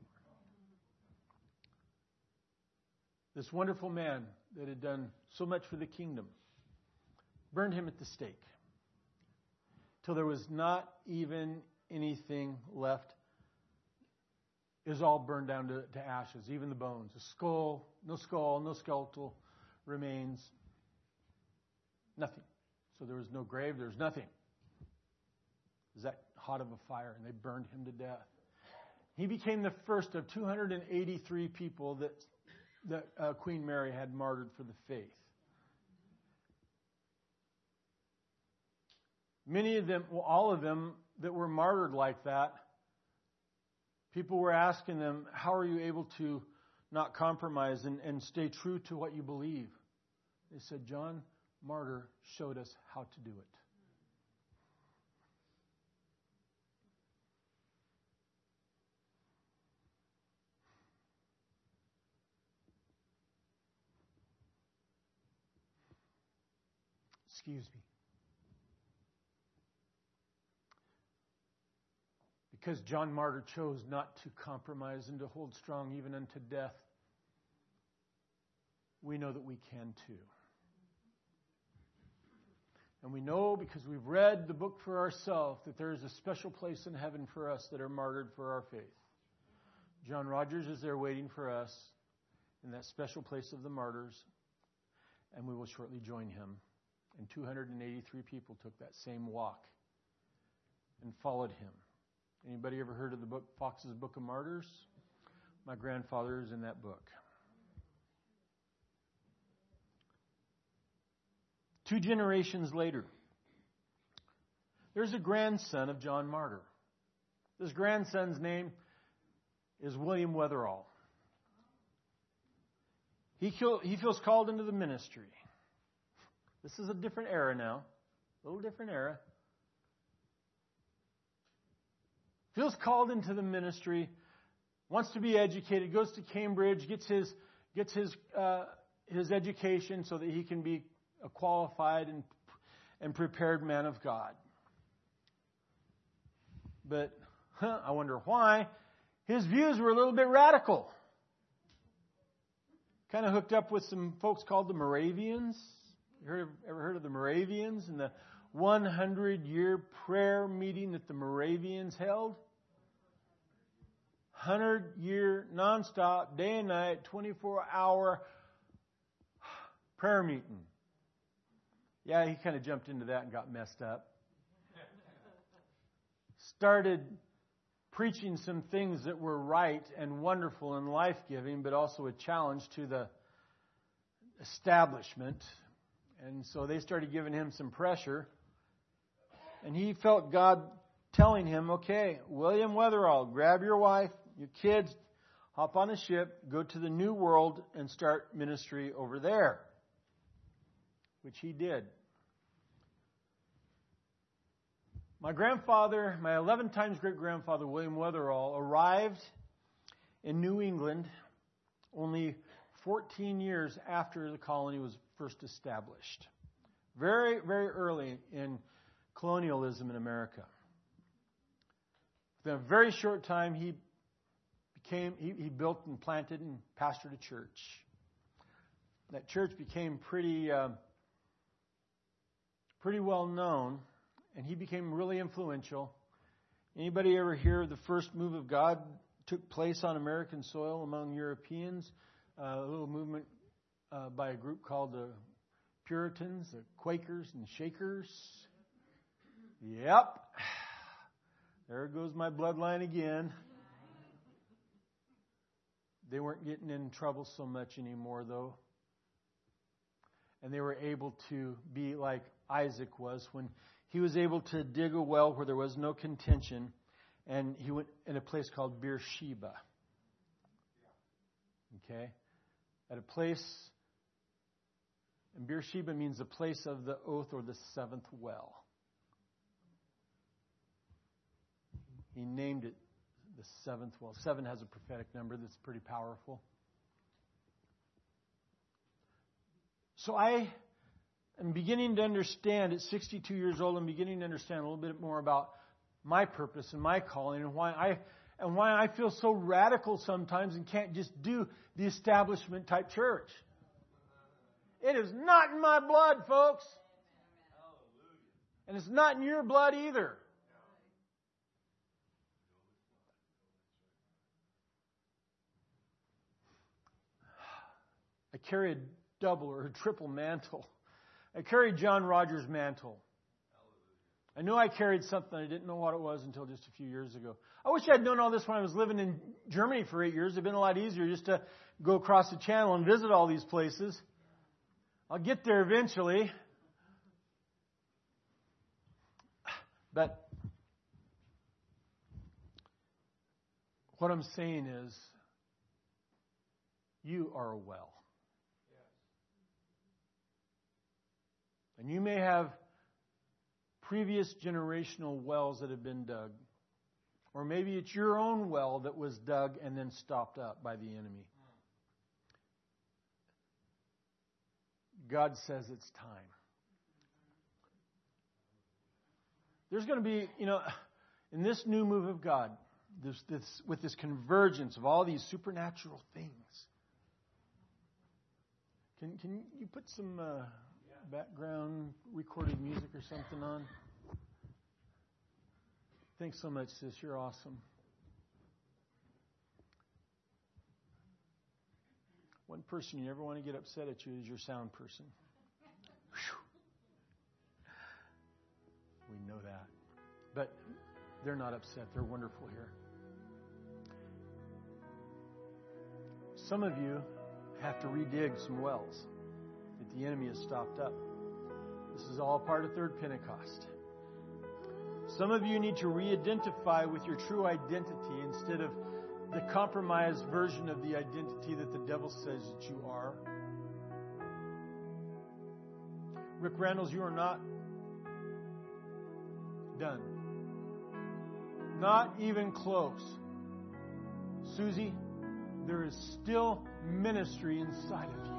This wonderful man that had done so much for the kingdom burned him at the stake till there was not even anything left. It was all burned down to ashes, even the bones. A skull, no skeletal remains, nothing. So there was no grave, there was nothing. It was that hot of a fire, and they burned him to death. He became the first of 283 people that Queen Mary had martyred for the faith. Many of them, well, all of them that were martyred like that, people were asking them, how are you able to not compromise and stay true to what you believe? They said, John Martyr showed us how to do it. Excuse me. Because John Martyr chose not to compromise and to hold strong even unto death, we know that we can too. And we know because we've read the book for ourselves that there is a special place in heaven for us that are martyred for our faith. John Rogers is there waiting for us in that special place of the martyrs, and we will shortly join him. And 283 people took that same walk and followed him. Anybody ever heard of the book Fox's Book of Martyrs? My grandfather is in that book. 2 generations later, there's a grandson of John Martyr. This grandson's name is William Weatherall. He feels called into the ministry. This is a different era now. A little different era. Feels called into the ministry, wants to be educated, goes to Cambridge, gets his education so that he can be a qualified and prepared man of God. But I wonder why. His views were a little bit radical. Kind of hooked up with some folks called the Moravians. Ever heard of the Moravians and the 100-year prayer meeting that the Moravians held? 100-year, nonstop, day and night, 24-hour prayer meeting. Yeah, he kind of jumped into that and got messed up. Started preaching some things that were right and wonderful and life-giving, but also a challenge to the establishment. And so they started giving him some pressure. And he felt God telling him, okay, William Weatherall, grab your wife, your kids, hop on a ship, go to the New World and start ministry over there. Which he did. My grandfather, my 11 times great-grandfather, William Weatherall, arrived in New England only 14 years after the colony was first established. Very, very early in colonialism in America. Within a very short time, he built and planted and pastored a church. That church became pretty well known, and he became really influential. Anybody ever hear the first move of God took place on American soil among Europeans? A little movement by a group called the Puritans, the Quakers and Shakers. Yep. There goes my bloodline again. They weren't getting in trouble so much anymore, though. And they were able to be like Isaac was when he was able to dig a well where there was no contention, and he went in a place called Beersheba. Okay? At a place, and Beersheba means the place of the oath or the seventh well. He named it the seventh well. 7 has a prophetic number that's pretty powerful. So I am beginning to understand, at 62 years old, I'm beginning to understand a little bit more about my purpose and my calling and why I feel so radical sometimes and can't just do the establishment type church. It is not in my blood, folks. And it's not in your blood either. I carry a double or a triple mantle. I carried John Rogers' mantle. I knew I carried something. I didn't know what it was until just a few years ago. I wish I'd known all this when I was living in Germany for 8 years. It'd been a lot easier just to go across the channel and visit all these places. I'll get there eventually. But what I'm saying is, you are a well. And you may have previous generational wells that have been dug. Or maybe it's your own well that was dug and then stopped up by the enemy. God says it's time. There's going to be, in this new move of God, with this convergence of all these supernatural things. Can you put some background recorded music or something on? Thanks so much, sis. You're awesome. One person you never want to get upset at you is your sound person. We know that. But they're not upset. They're wonderful here. Some of you have to redig some wells that the enemy has stopped up. This is all part of Third Pentecost. Some of you need to re-identify with your true identity instead of the compromised version of the identity that the devil says that you are. Rick Randalls, you are not done. Not even close. Susie, there is still ministry inside of you.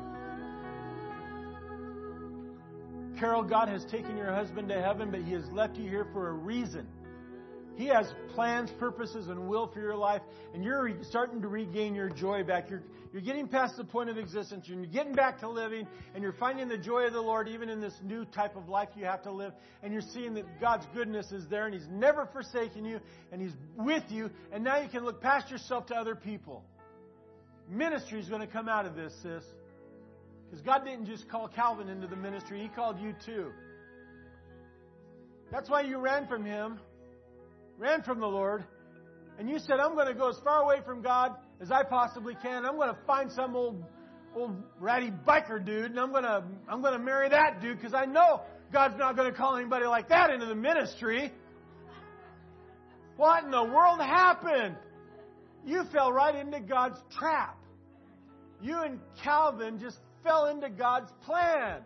Carol, God has taken your husband to heaven, but He has left you here for a reason. He has plans, purposes, and will for your life, and you're starting to regain your joy back. You're getting past the point of existence, and you're getting back to living, and you're finding the joy of the Lord even in this new type of life you have to live, and you're seeing that God's goodness is there, and He's never forsaken you, and He's with you, and now you can look past yourself to other people. Ministry is going to come out of this, sis. Because God didn't just call Calvin into the ministry, He called you too. That's why you ran from Him, ran from the Lord, and you said, I'm going to go as far away from God as I possibly can. I'm going to find some old ratty biker dude, and I'm going to marry that dude because I know God's not going to call anybody like that into the ministry. What in the world happened? You fell right into God's trap. You and Calvin just fell into God's plan.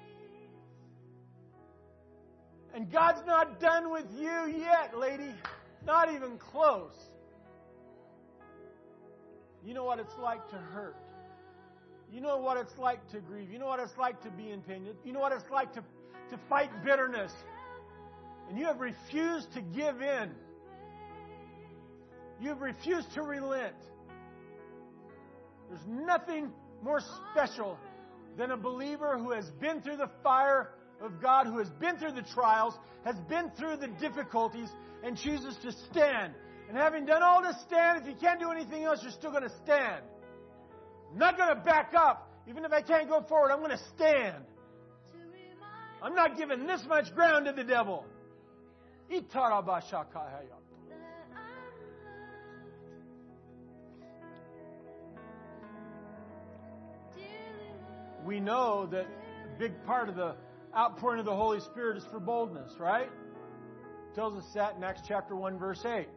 And God's not done with you yet, lady. Not even close. You know what it's like to hurt. You know what it's like to grieve. You know what it's like to be in pain. You know what it's like to fight bitterness. And you have refused to give in. You have refused to relent. There's nothing more special than a believer who has been through the fire of God, who has been through the trials, has been through the difficulties, and chooses to stand. And having done all to stand, if you can't do anything else, you're still going to stand. Not going to back up Even if I can't go forward, I'm going to stand. I'm not giving this much ground to the devil. We know that a big part of the outpouring of the Holy Spirit is for boldness, right? It tells us that in Acts chapter 1, verse 8.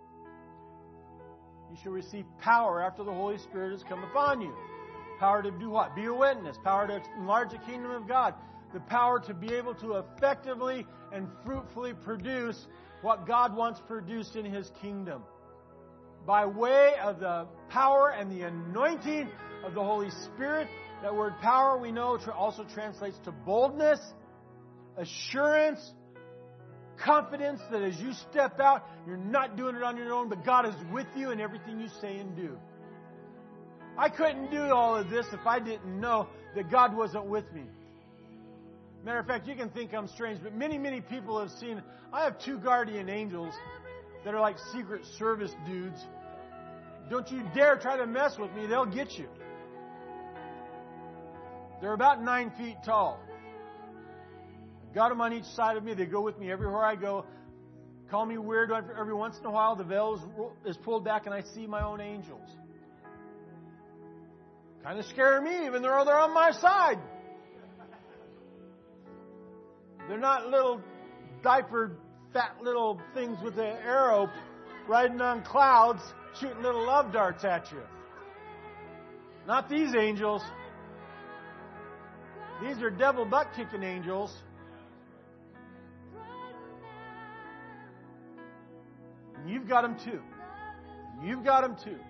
You shall receive power after the Holy Spirit has come upon you. Power to do what? Be a witness. Power to enlarge the kingdom of God. The power to be able to effectively and fruitfully produce what God wants produced in His kingdom. By way of the power and the anointing of the Holy Spirit. That word power, we know, also translates to boldness, assurance, confidence that as you step out, you're not doing it on your own, but God is with you in everything you say and do. I couldn't do all of this if I didn't know that God wasn't with me. Matter of fact, you can think I'm strange, but many, many people have seen, I have 2 guardian angels that are like Secret Service dudes. Don't you dare try to mess with me, they'll get you. They're about 9 feet tall. I've got them on each side of me. They go with me everywhere I go. Call me weird every once in a while. The veil is pulled back and I see my own angels. Kind of scare me even though they're on my side. They're not little diapered, fat little things with an arrow riding on clouds, shooting little love darts at you. Not these angels. These are devil butt-kicking angels. And you've got them too. You've got them too.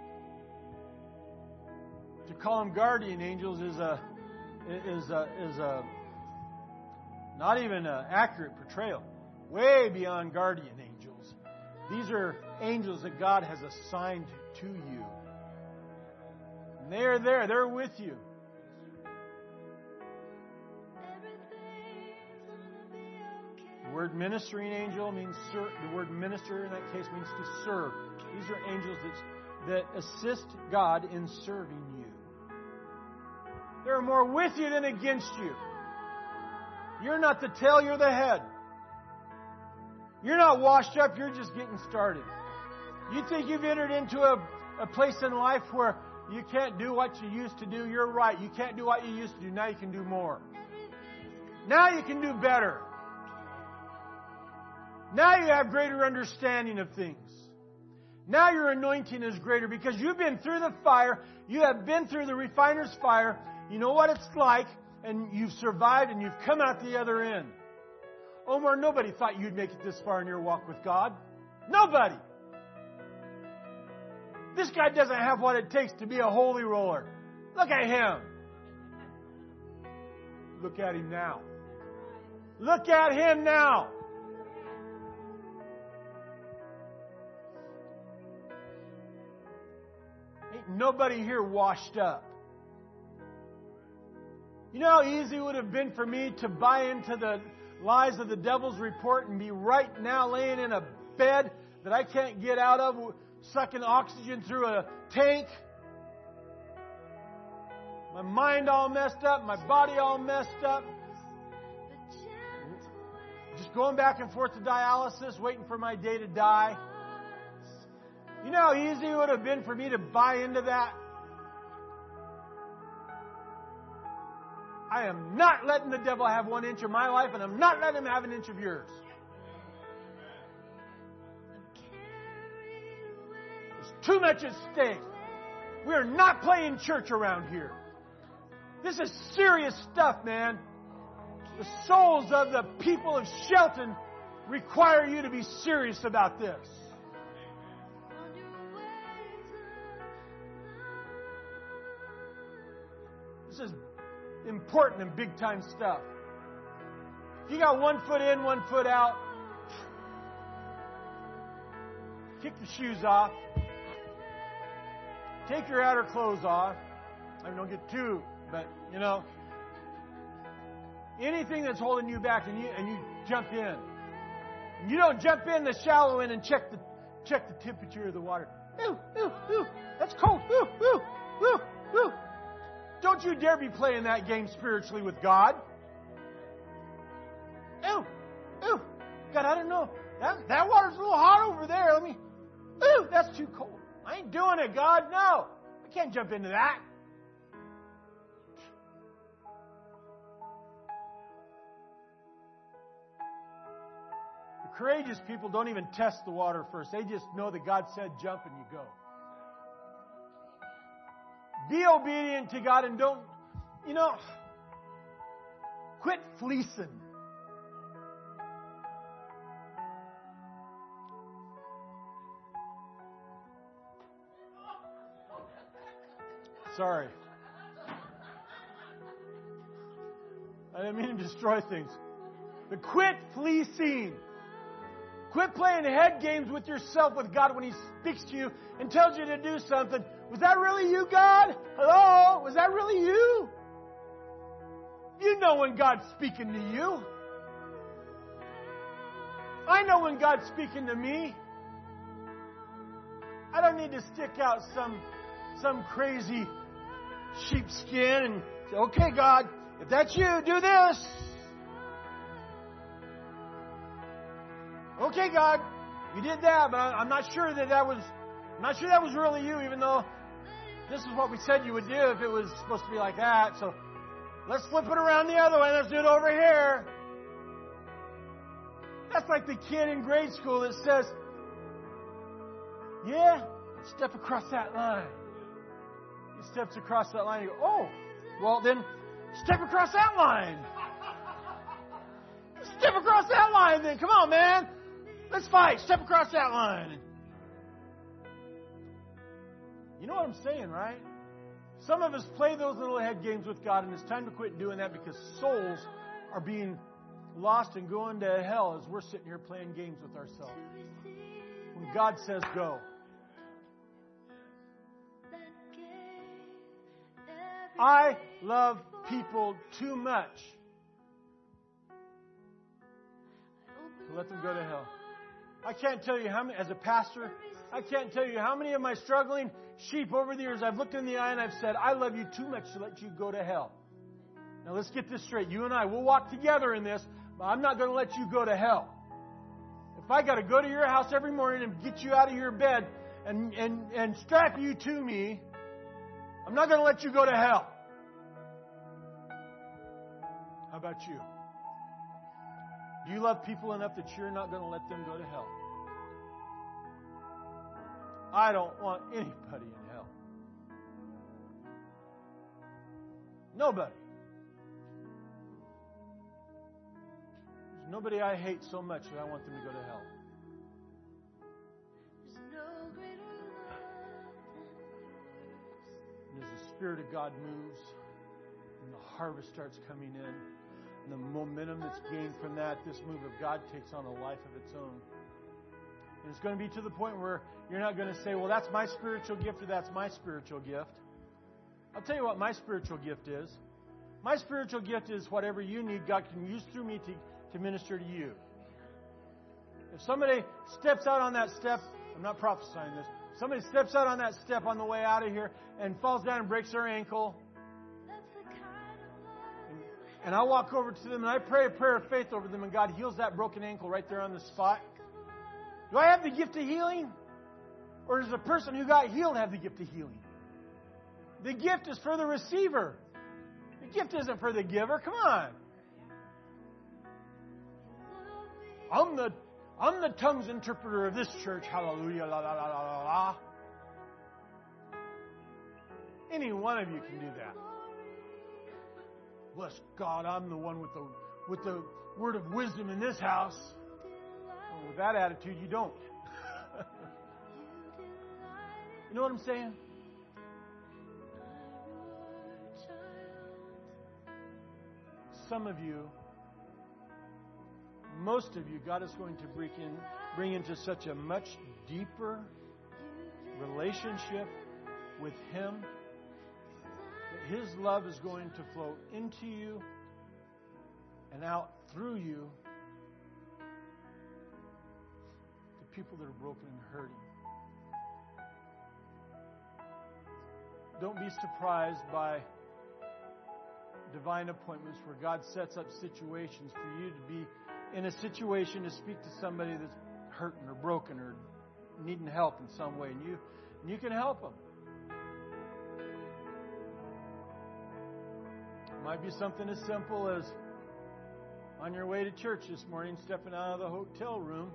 To call them guardian angels is a not even an accurate portrayal. Way beyond guardian angels. These are angels that God has assigned to you. And they are there. They're with you. The word ministering angel means serve. The word minister in that case means to serve. These are angels that assist God in serving you. They're more with you than against you. You're not the tail, you're the head. You're not washed up, you're just getting started. You think you've entered into a place in life where you can't do what you used to do, you're right. You can't do what you used to do, now you can do more. Now you can do better. Now you have greater understanding of things. Now your anointing is greater because you've been through the fire. You have been through the refiner's fire. You know what it's like, and you've survived, and you've come out the other end. Omar, nobody thought you'd make it this far in your walk with God. Nobody. This guy doesn't have what it takes to be a holy roller. Look at him. Look at him now. Look at him now. Ain't nobody here washed up. You know how easy it would have been for me to buy into the lies of the devil's report and be right now laying in a bed that I can't get out of, sucking oxygen through a tank. My mind all messed up, my body all messed up. Just going back and forth to dialysis, waiting for my day to die. You know how easy it would have been for me to buy into that? I am not letting the devil have 1 inch of my life, and I'm not letting him have an inch of yours. There's too much at stake. We are not playing church around here. This is serious stuff, man. The souls of the people of Shelton require you to be serious about this. This is important and big time stuff. If you got 1 foot in, 1 foot out, kick the shoes off. Take your outer clothes off. I mean, don't get too, but you know, anything that's holding you back, and you jump in. And you don't jump in the shallow end and check the temperature of the water. Ooh, ooh, ooh, that's cold. Ooh, ooh, ooh, ooh. Don't Don't you dare be playing that game spiritually with God. Ew. God, I don't know. That water's a little hot over there. That's too cold. I ain't doing it, God. No. I can't jump into that. The courageous people don't even test the water first. They just know that God said jump and you go. Be obedient to God and don't, quit fleecing. Sorry. I didn't mean to destroy things. But quit fleecing. Quit playing head games with yourself, with God, when He speaks to you and tells you to do something. Was that really you, God? Hello? Was that really you? You know when God's speaking to you. I know when God's speaking to me. I don't need to stick out some crazy sheepskin and say, okay, God, if that's you, do this. Okay, God, you did that, but I'm not sure that was really you, even though this is what we said you would do if it was supposed to be like that. So let's flip it around the other way. Let's do it over here. That's like the kid in grade school that says, yeah, step across that line. He steps across that line and you go, oh, well then step across that line. Step across that line then. Come on, man. Let's fight. Step across that line. You know what I'm saying, right? Some of us play those little head games with God, and it's time to quit doing that because souls are being lost and going to hell as we're sitting here playing games with ourselves. When God says go. I love people too much to let them go to hell. I can't tell you how many, as a pastor, I can't tell you how many of my struggling sheep over the years I've looked in the eye and I've said, I love you too much to let you go to hell. Now let's get this straight. You and I, we'll walk together in this, but I'm not going to let you go to hell. If I got to go to your house every morning and get you out of your bed and strap you to me, I'm not going to let you go to hell. How about you? Do you love people enough that you're not going to let them go to hell? I don't want anybody in hell. Nobody. There's nobody I hate so much that I want them to go to hell. And as the Spirit of God moves and the harvest starts coming in, and the momentum that's gained from that, this move of God takes on a life of its own. And it's going to be to the point where you're not going to say, well, that's my spiritual gift or that's my spiritual gift. I'll tell you what my spiritual gift is. My spiritual gift is whatever you need, God can use through me to minister to you. If somebody steps out on that step, I'm not prophesying this, somebody steps out on that step on the way out of here and falls down and breaks their ankle, and I walk over to them and I pray a prayer of faith over them and God heals that broken ankle right there on the spot. Do I have the gift of healing? Or does the person who got healed have the gift of healing? The gift is for the receiver. The gift isn't for the giver. Come on. I'm the tongues interpreter of this church. Hallelujah. La, la, la, la, la, la. Any one of you can do that. Bless God, I'm the one with the word of wisdom in this house. Well, with that attitude, you don't. You know what I'm saying? Some of you, most of you, God is going to bring into such a much deeper relationship with Him that His love is going to flow into you and out through you to people that are broken and hurting. Don't be surprised by divine appointments where God sets up situations for you to be in a situation to speak to somebody that's hurting or broken or needing help in some way, and you can help them. It might be something as simple as on your way to church this morning, stepping out of the hotel room,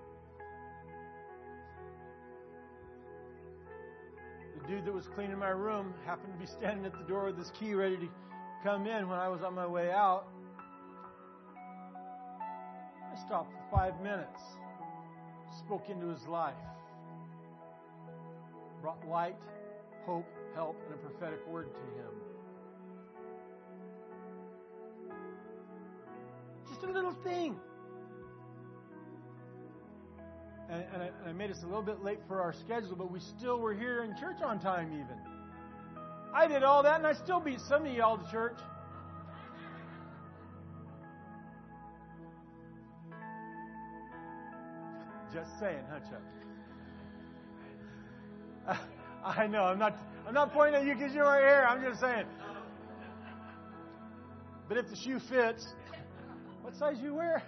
the dude that was cleaning my room happened to be standing at the door with his key ready to come in when I was on my way out. I stopped for 5 minutes, spoke into his life, brought light, hope, help, and a prophetic word to him. Just a little thing. And I made us a little bit late for our schedule, but we still were here in church on time even. I did all that, and I still beat some of y'all to church. Just saying, huh, Chuck? I know, I'm not pointing at you because you weren't here. I'm just saying. But if the shoe fits, what size you wear?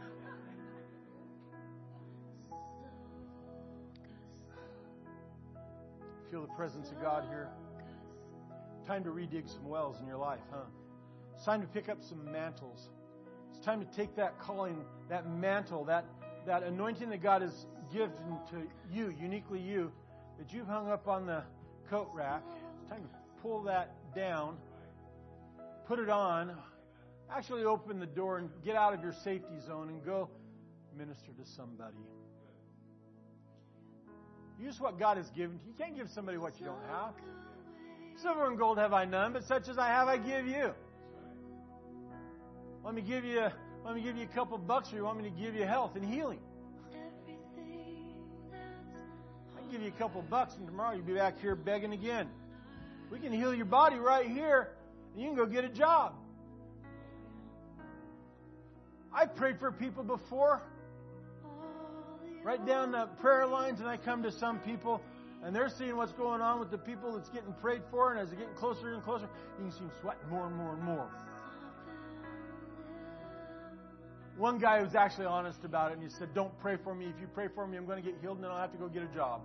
Feel the presence of God here. Time to redig some wells in your life, huh? It's time to pick up some mantles. It's time to take that calling, that mantle, that anointing that God has given to you, uniquely you, that you've hung up on the coat rack. It's time to pull that down, put it on, actually open the door and get out of your safety zone and go minister to somebody. Use what God has given to you. You can't give somebody what you don't have. Silver and gold have I none, but such as I have I give you. Let me give you a couple bucks, or you want me to give you health and healing? I can give you a couple bucks, and tomorrow you'll be back here begging again. We can heal your body right here, and you can go get a job. I prayed for people before. Right down the prayer lines, and I come to some people, and they're seeing what's going on with the people that's getting prayed for, and as they're getting closer and closer, you can see them sweating more and more and more. One guy was actually honest about it, and he said, "Don't pray for me. If you pray for me, I'm going to get healed, and then I'll have to go get a job."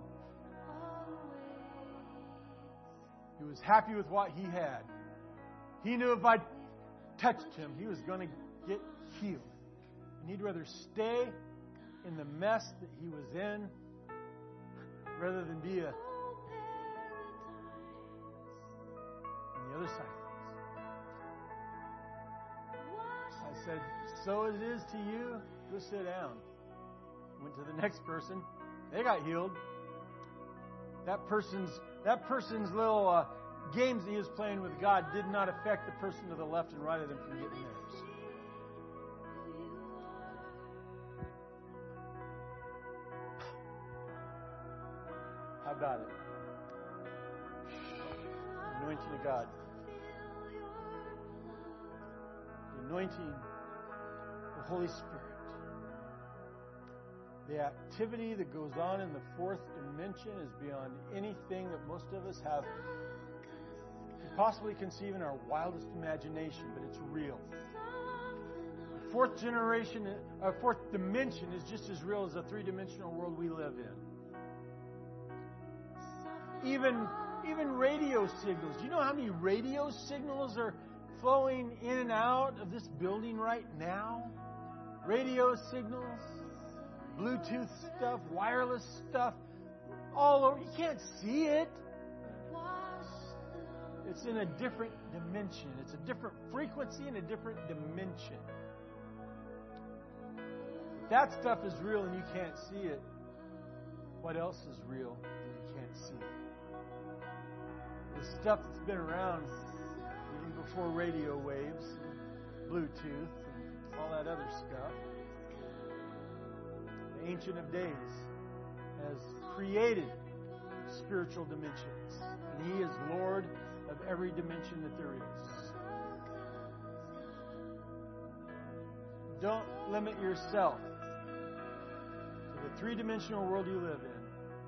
He was happy with what he had. He knew if I touched him, he was going to get healed. And he'd rather stay in the mess that he was in rather than be on the other side of things. I said, "So it is to you. Go sit down." Went to the next person. They got healed. That person's little games that he was playing with God did not affect the person to the left and right of them from getting theirs. How about it? The anointing of God. The anointing of the Holy Spirit. The activity that goes on in the fourth dimension is beyond anything that most of us have could possibly conceive in our wildest imagination, but it's real. The fourth dimension is just as real as the three-dimensional world we live in. Even radio signals. Do you know how many radio signals are flowing in and out of this building right now? Radio signals, Bluetooth stuff, wireless stuff, all over. You can't see it. It's in a different dimension. It's a different frequency and a different dimension. If that stuff is real and you can't see it, what else is real that you can't see? The stuff that's been around even before radio waves, and Bluetooth, and all that other stuff. The Ancient of Days has created spiritual dimensions, and He is Lord of every dimension that there is. Don't limit yourself to the three-dimensional world you live in.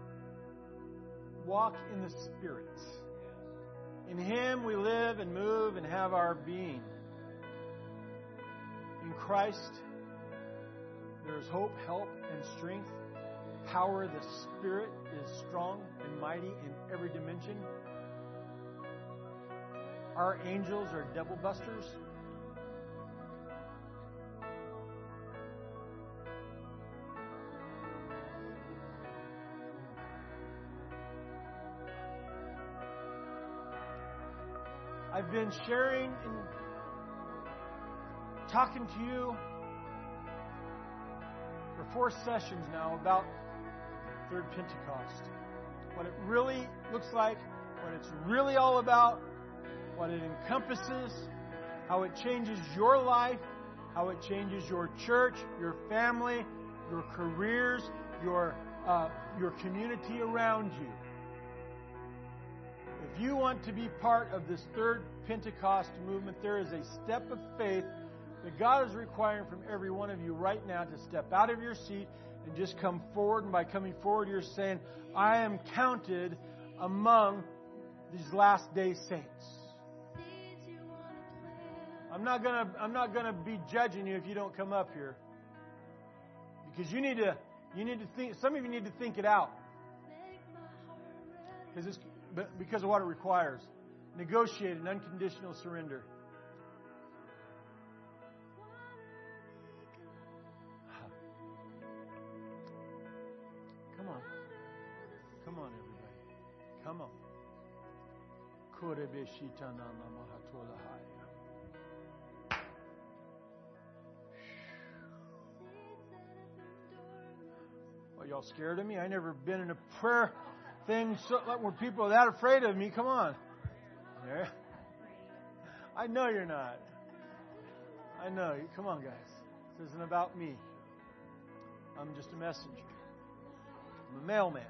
Walk in the Spirit. In Him we live and move and have our being. Christ, there is hope, help, and strength. Power of the Spirit is strong and mighty in every dimension. Our angels are devil busters. I've been sharing and talking to you for 4 sessions now about Third Pentecost. What it really looks like, what it's really all about, what it encompasses, how it changes your life, how it changes your church, your family, your careers, your community around you. If you want to be part of this Third Pentecost movement, there is a step of faith that God is requiring from every one of you right now to step out of your seat and just come forward. And by coming forward, you're saying, I am counted among these last day saints. I'm not gonna be judging you if you don't come up here, because you need to think. Some of you need to think it out, because of what it requires. Negotiate an unconditional surrender. Come on, everybody. Come on. Well, y'all scared of me? I never been in a prayer thing where people are that afraid of me. Come on. Yeah. I know you're not. I know. Come on, guys. This isn't about me. I'm just a messenger. I'm a mailman.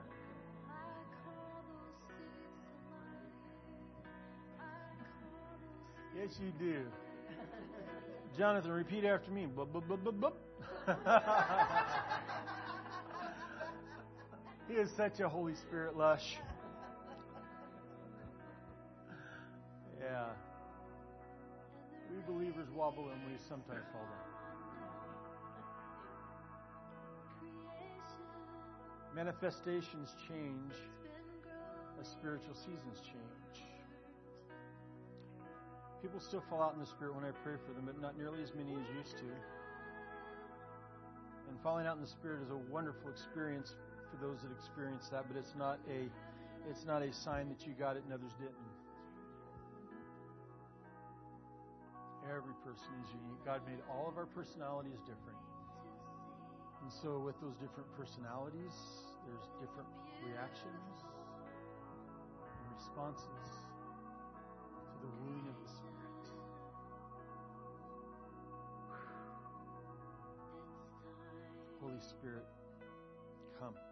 Yes, you do. Jonathan, repeat after me. Bup, bup, bup, bup, bup. He is such a Holy Spirit lush. Yeah. We believers wobble and we sometimes fall down. Manifestations change as spiritual seasons change. People still fall out in the Spirit when I pray for them, but not nearly as many as used to. And falling out in the Spirit is a wonderful experience for those that experience that, but it's not a sign that you got it and others didn't. Every person is unique. God made all of our personalities different. And so with those different personalities, there's different reactions and responses to the wooing of the Spirit. Holy Spirit, come.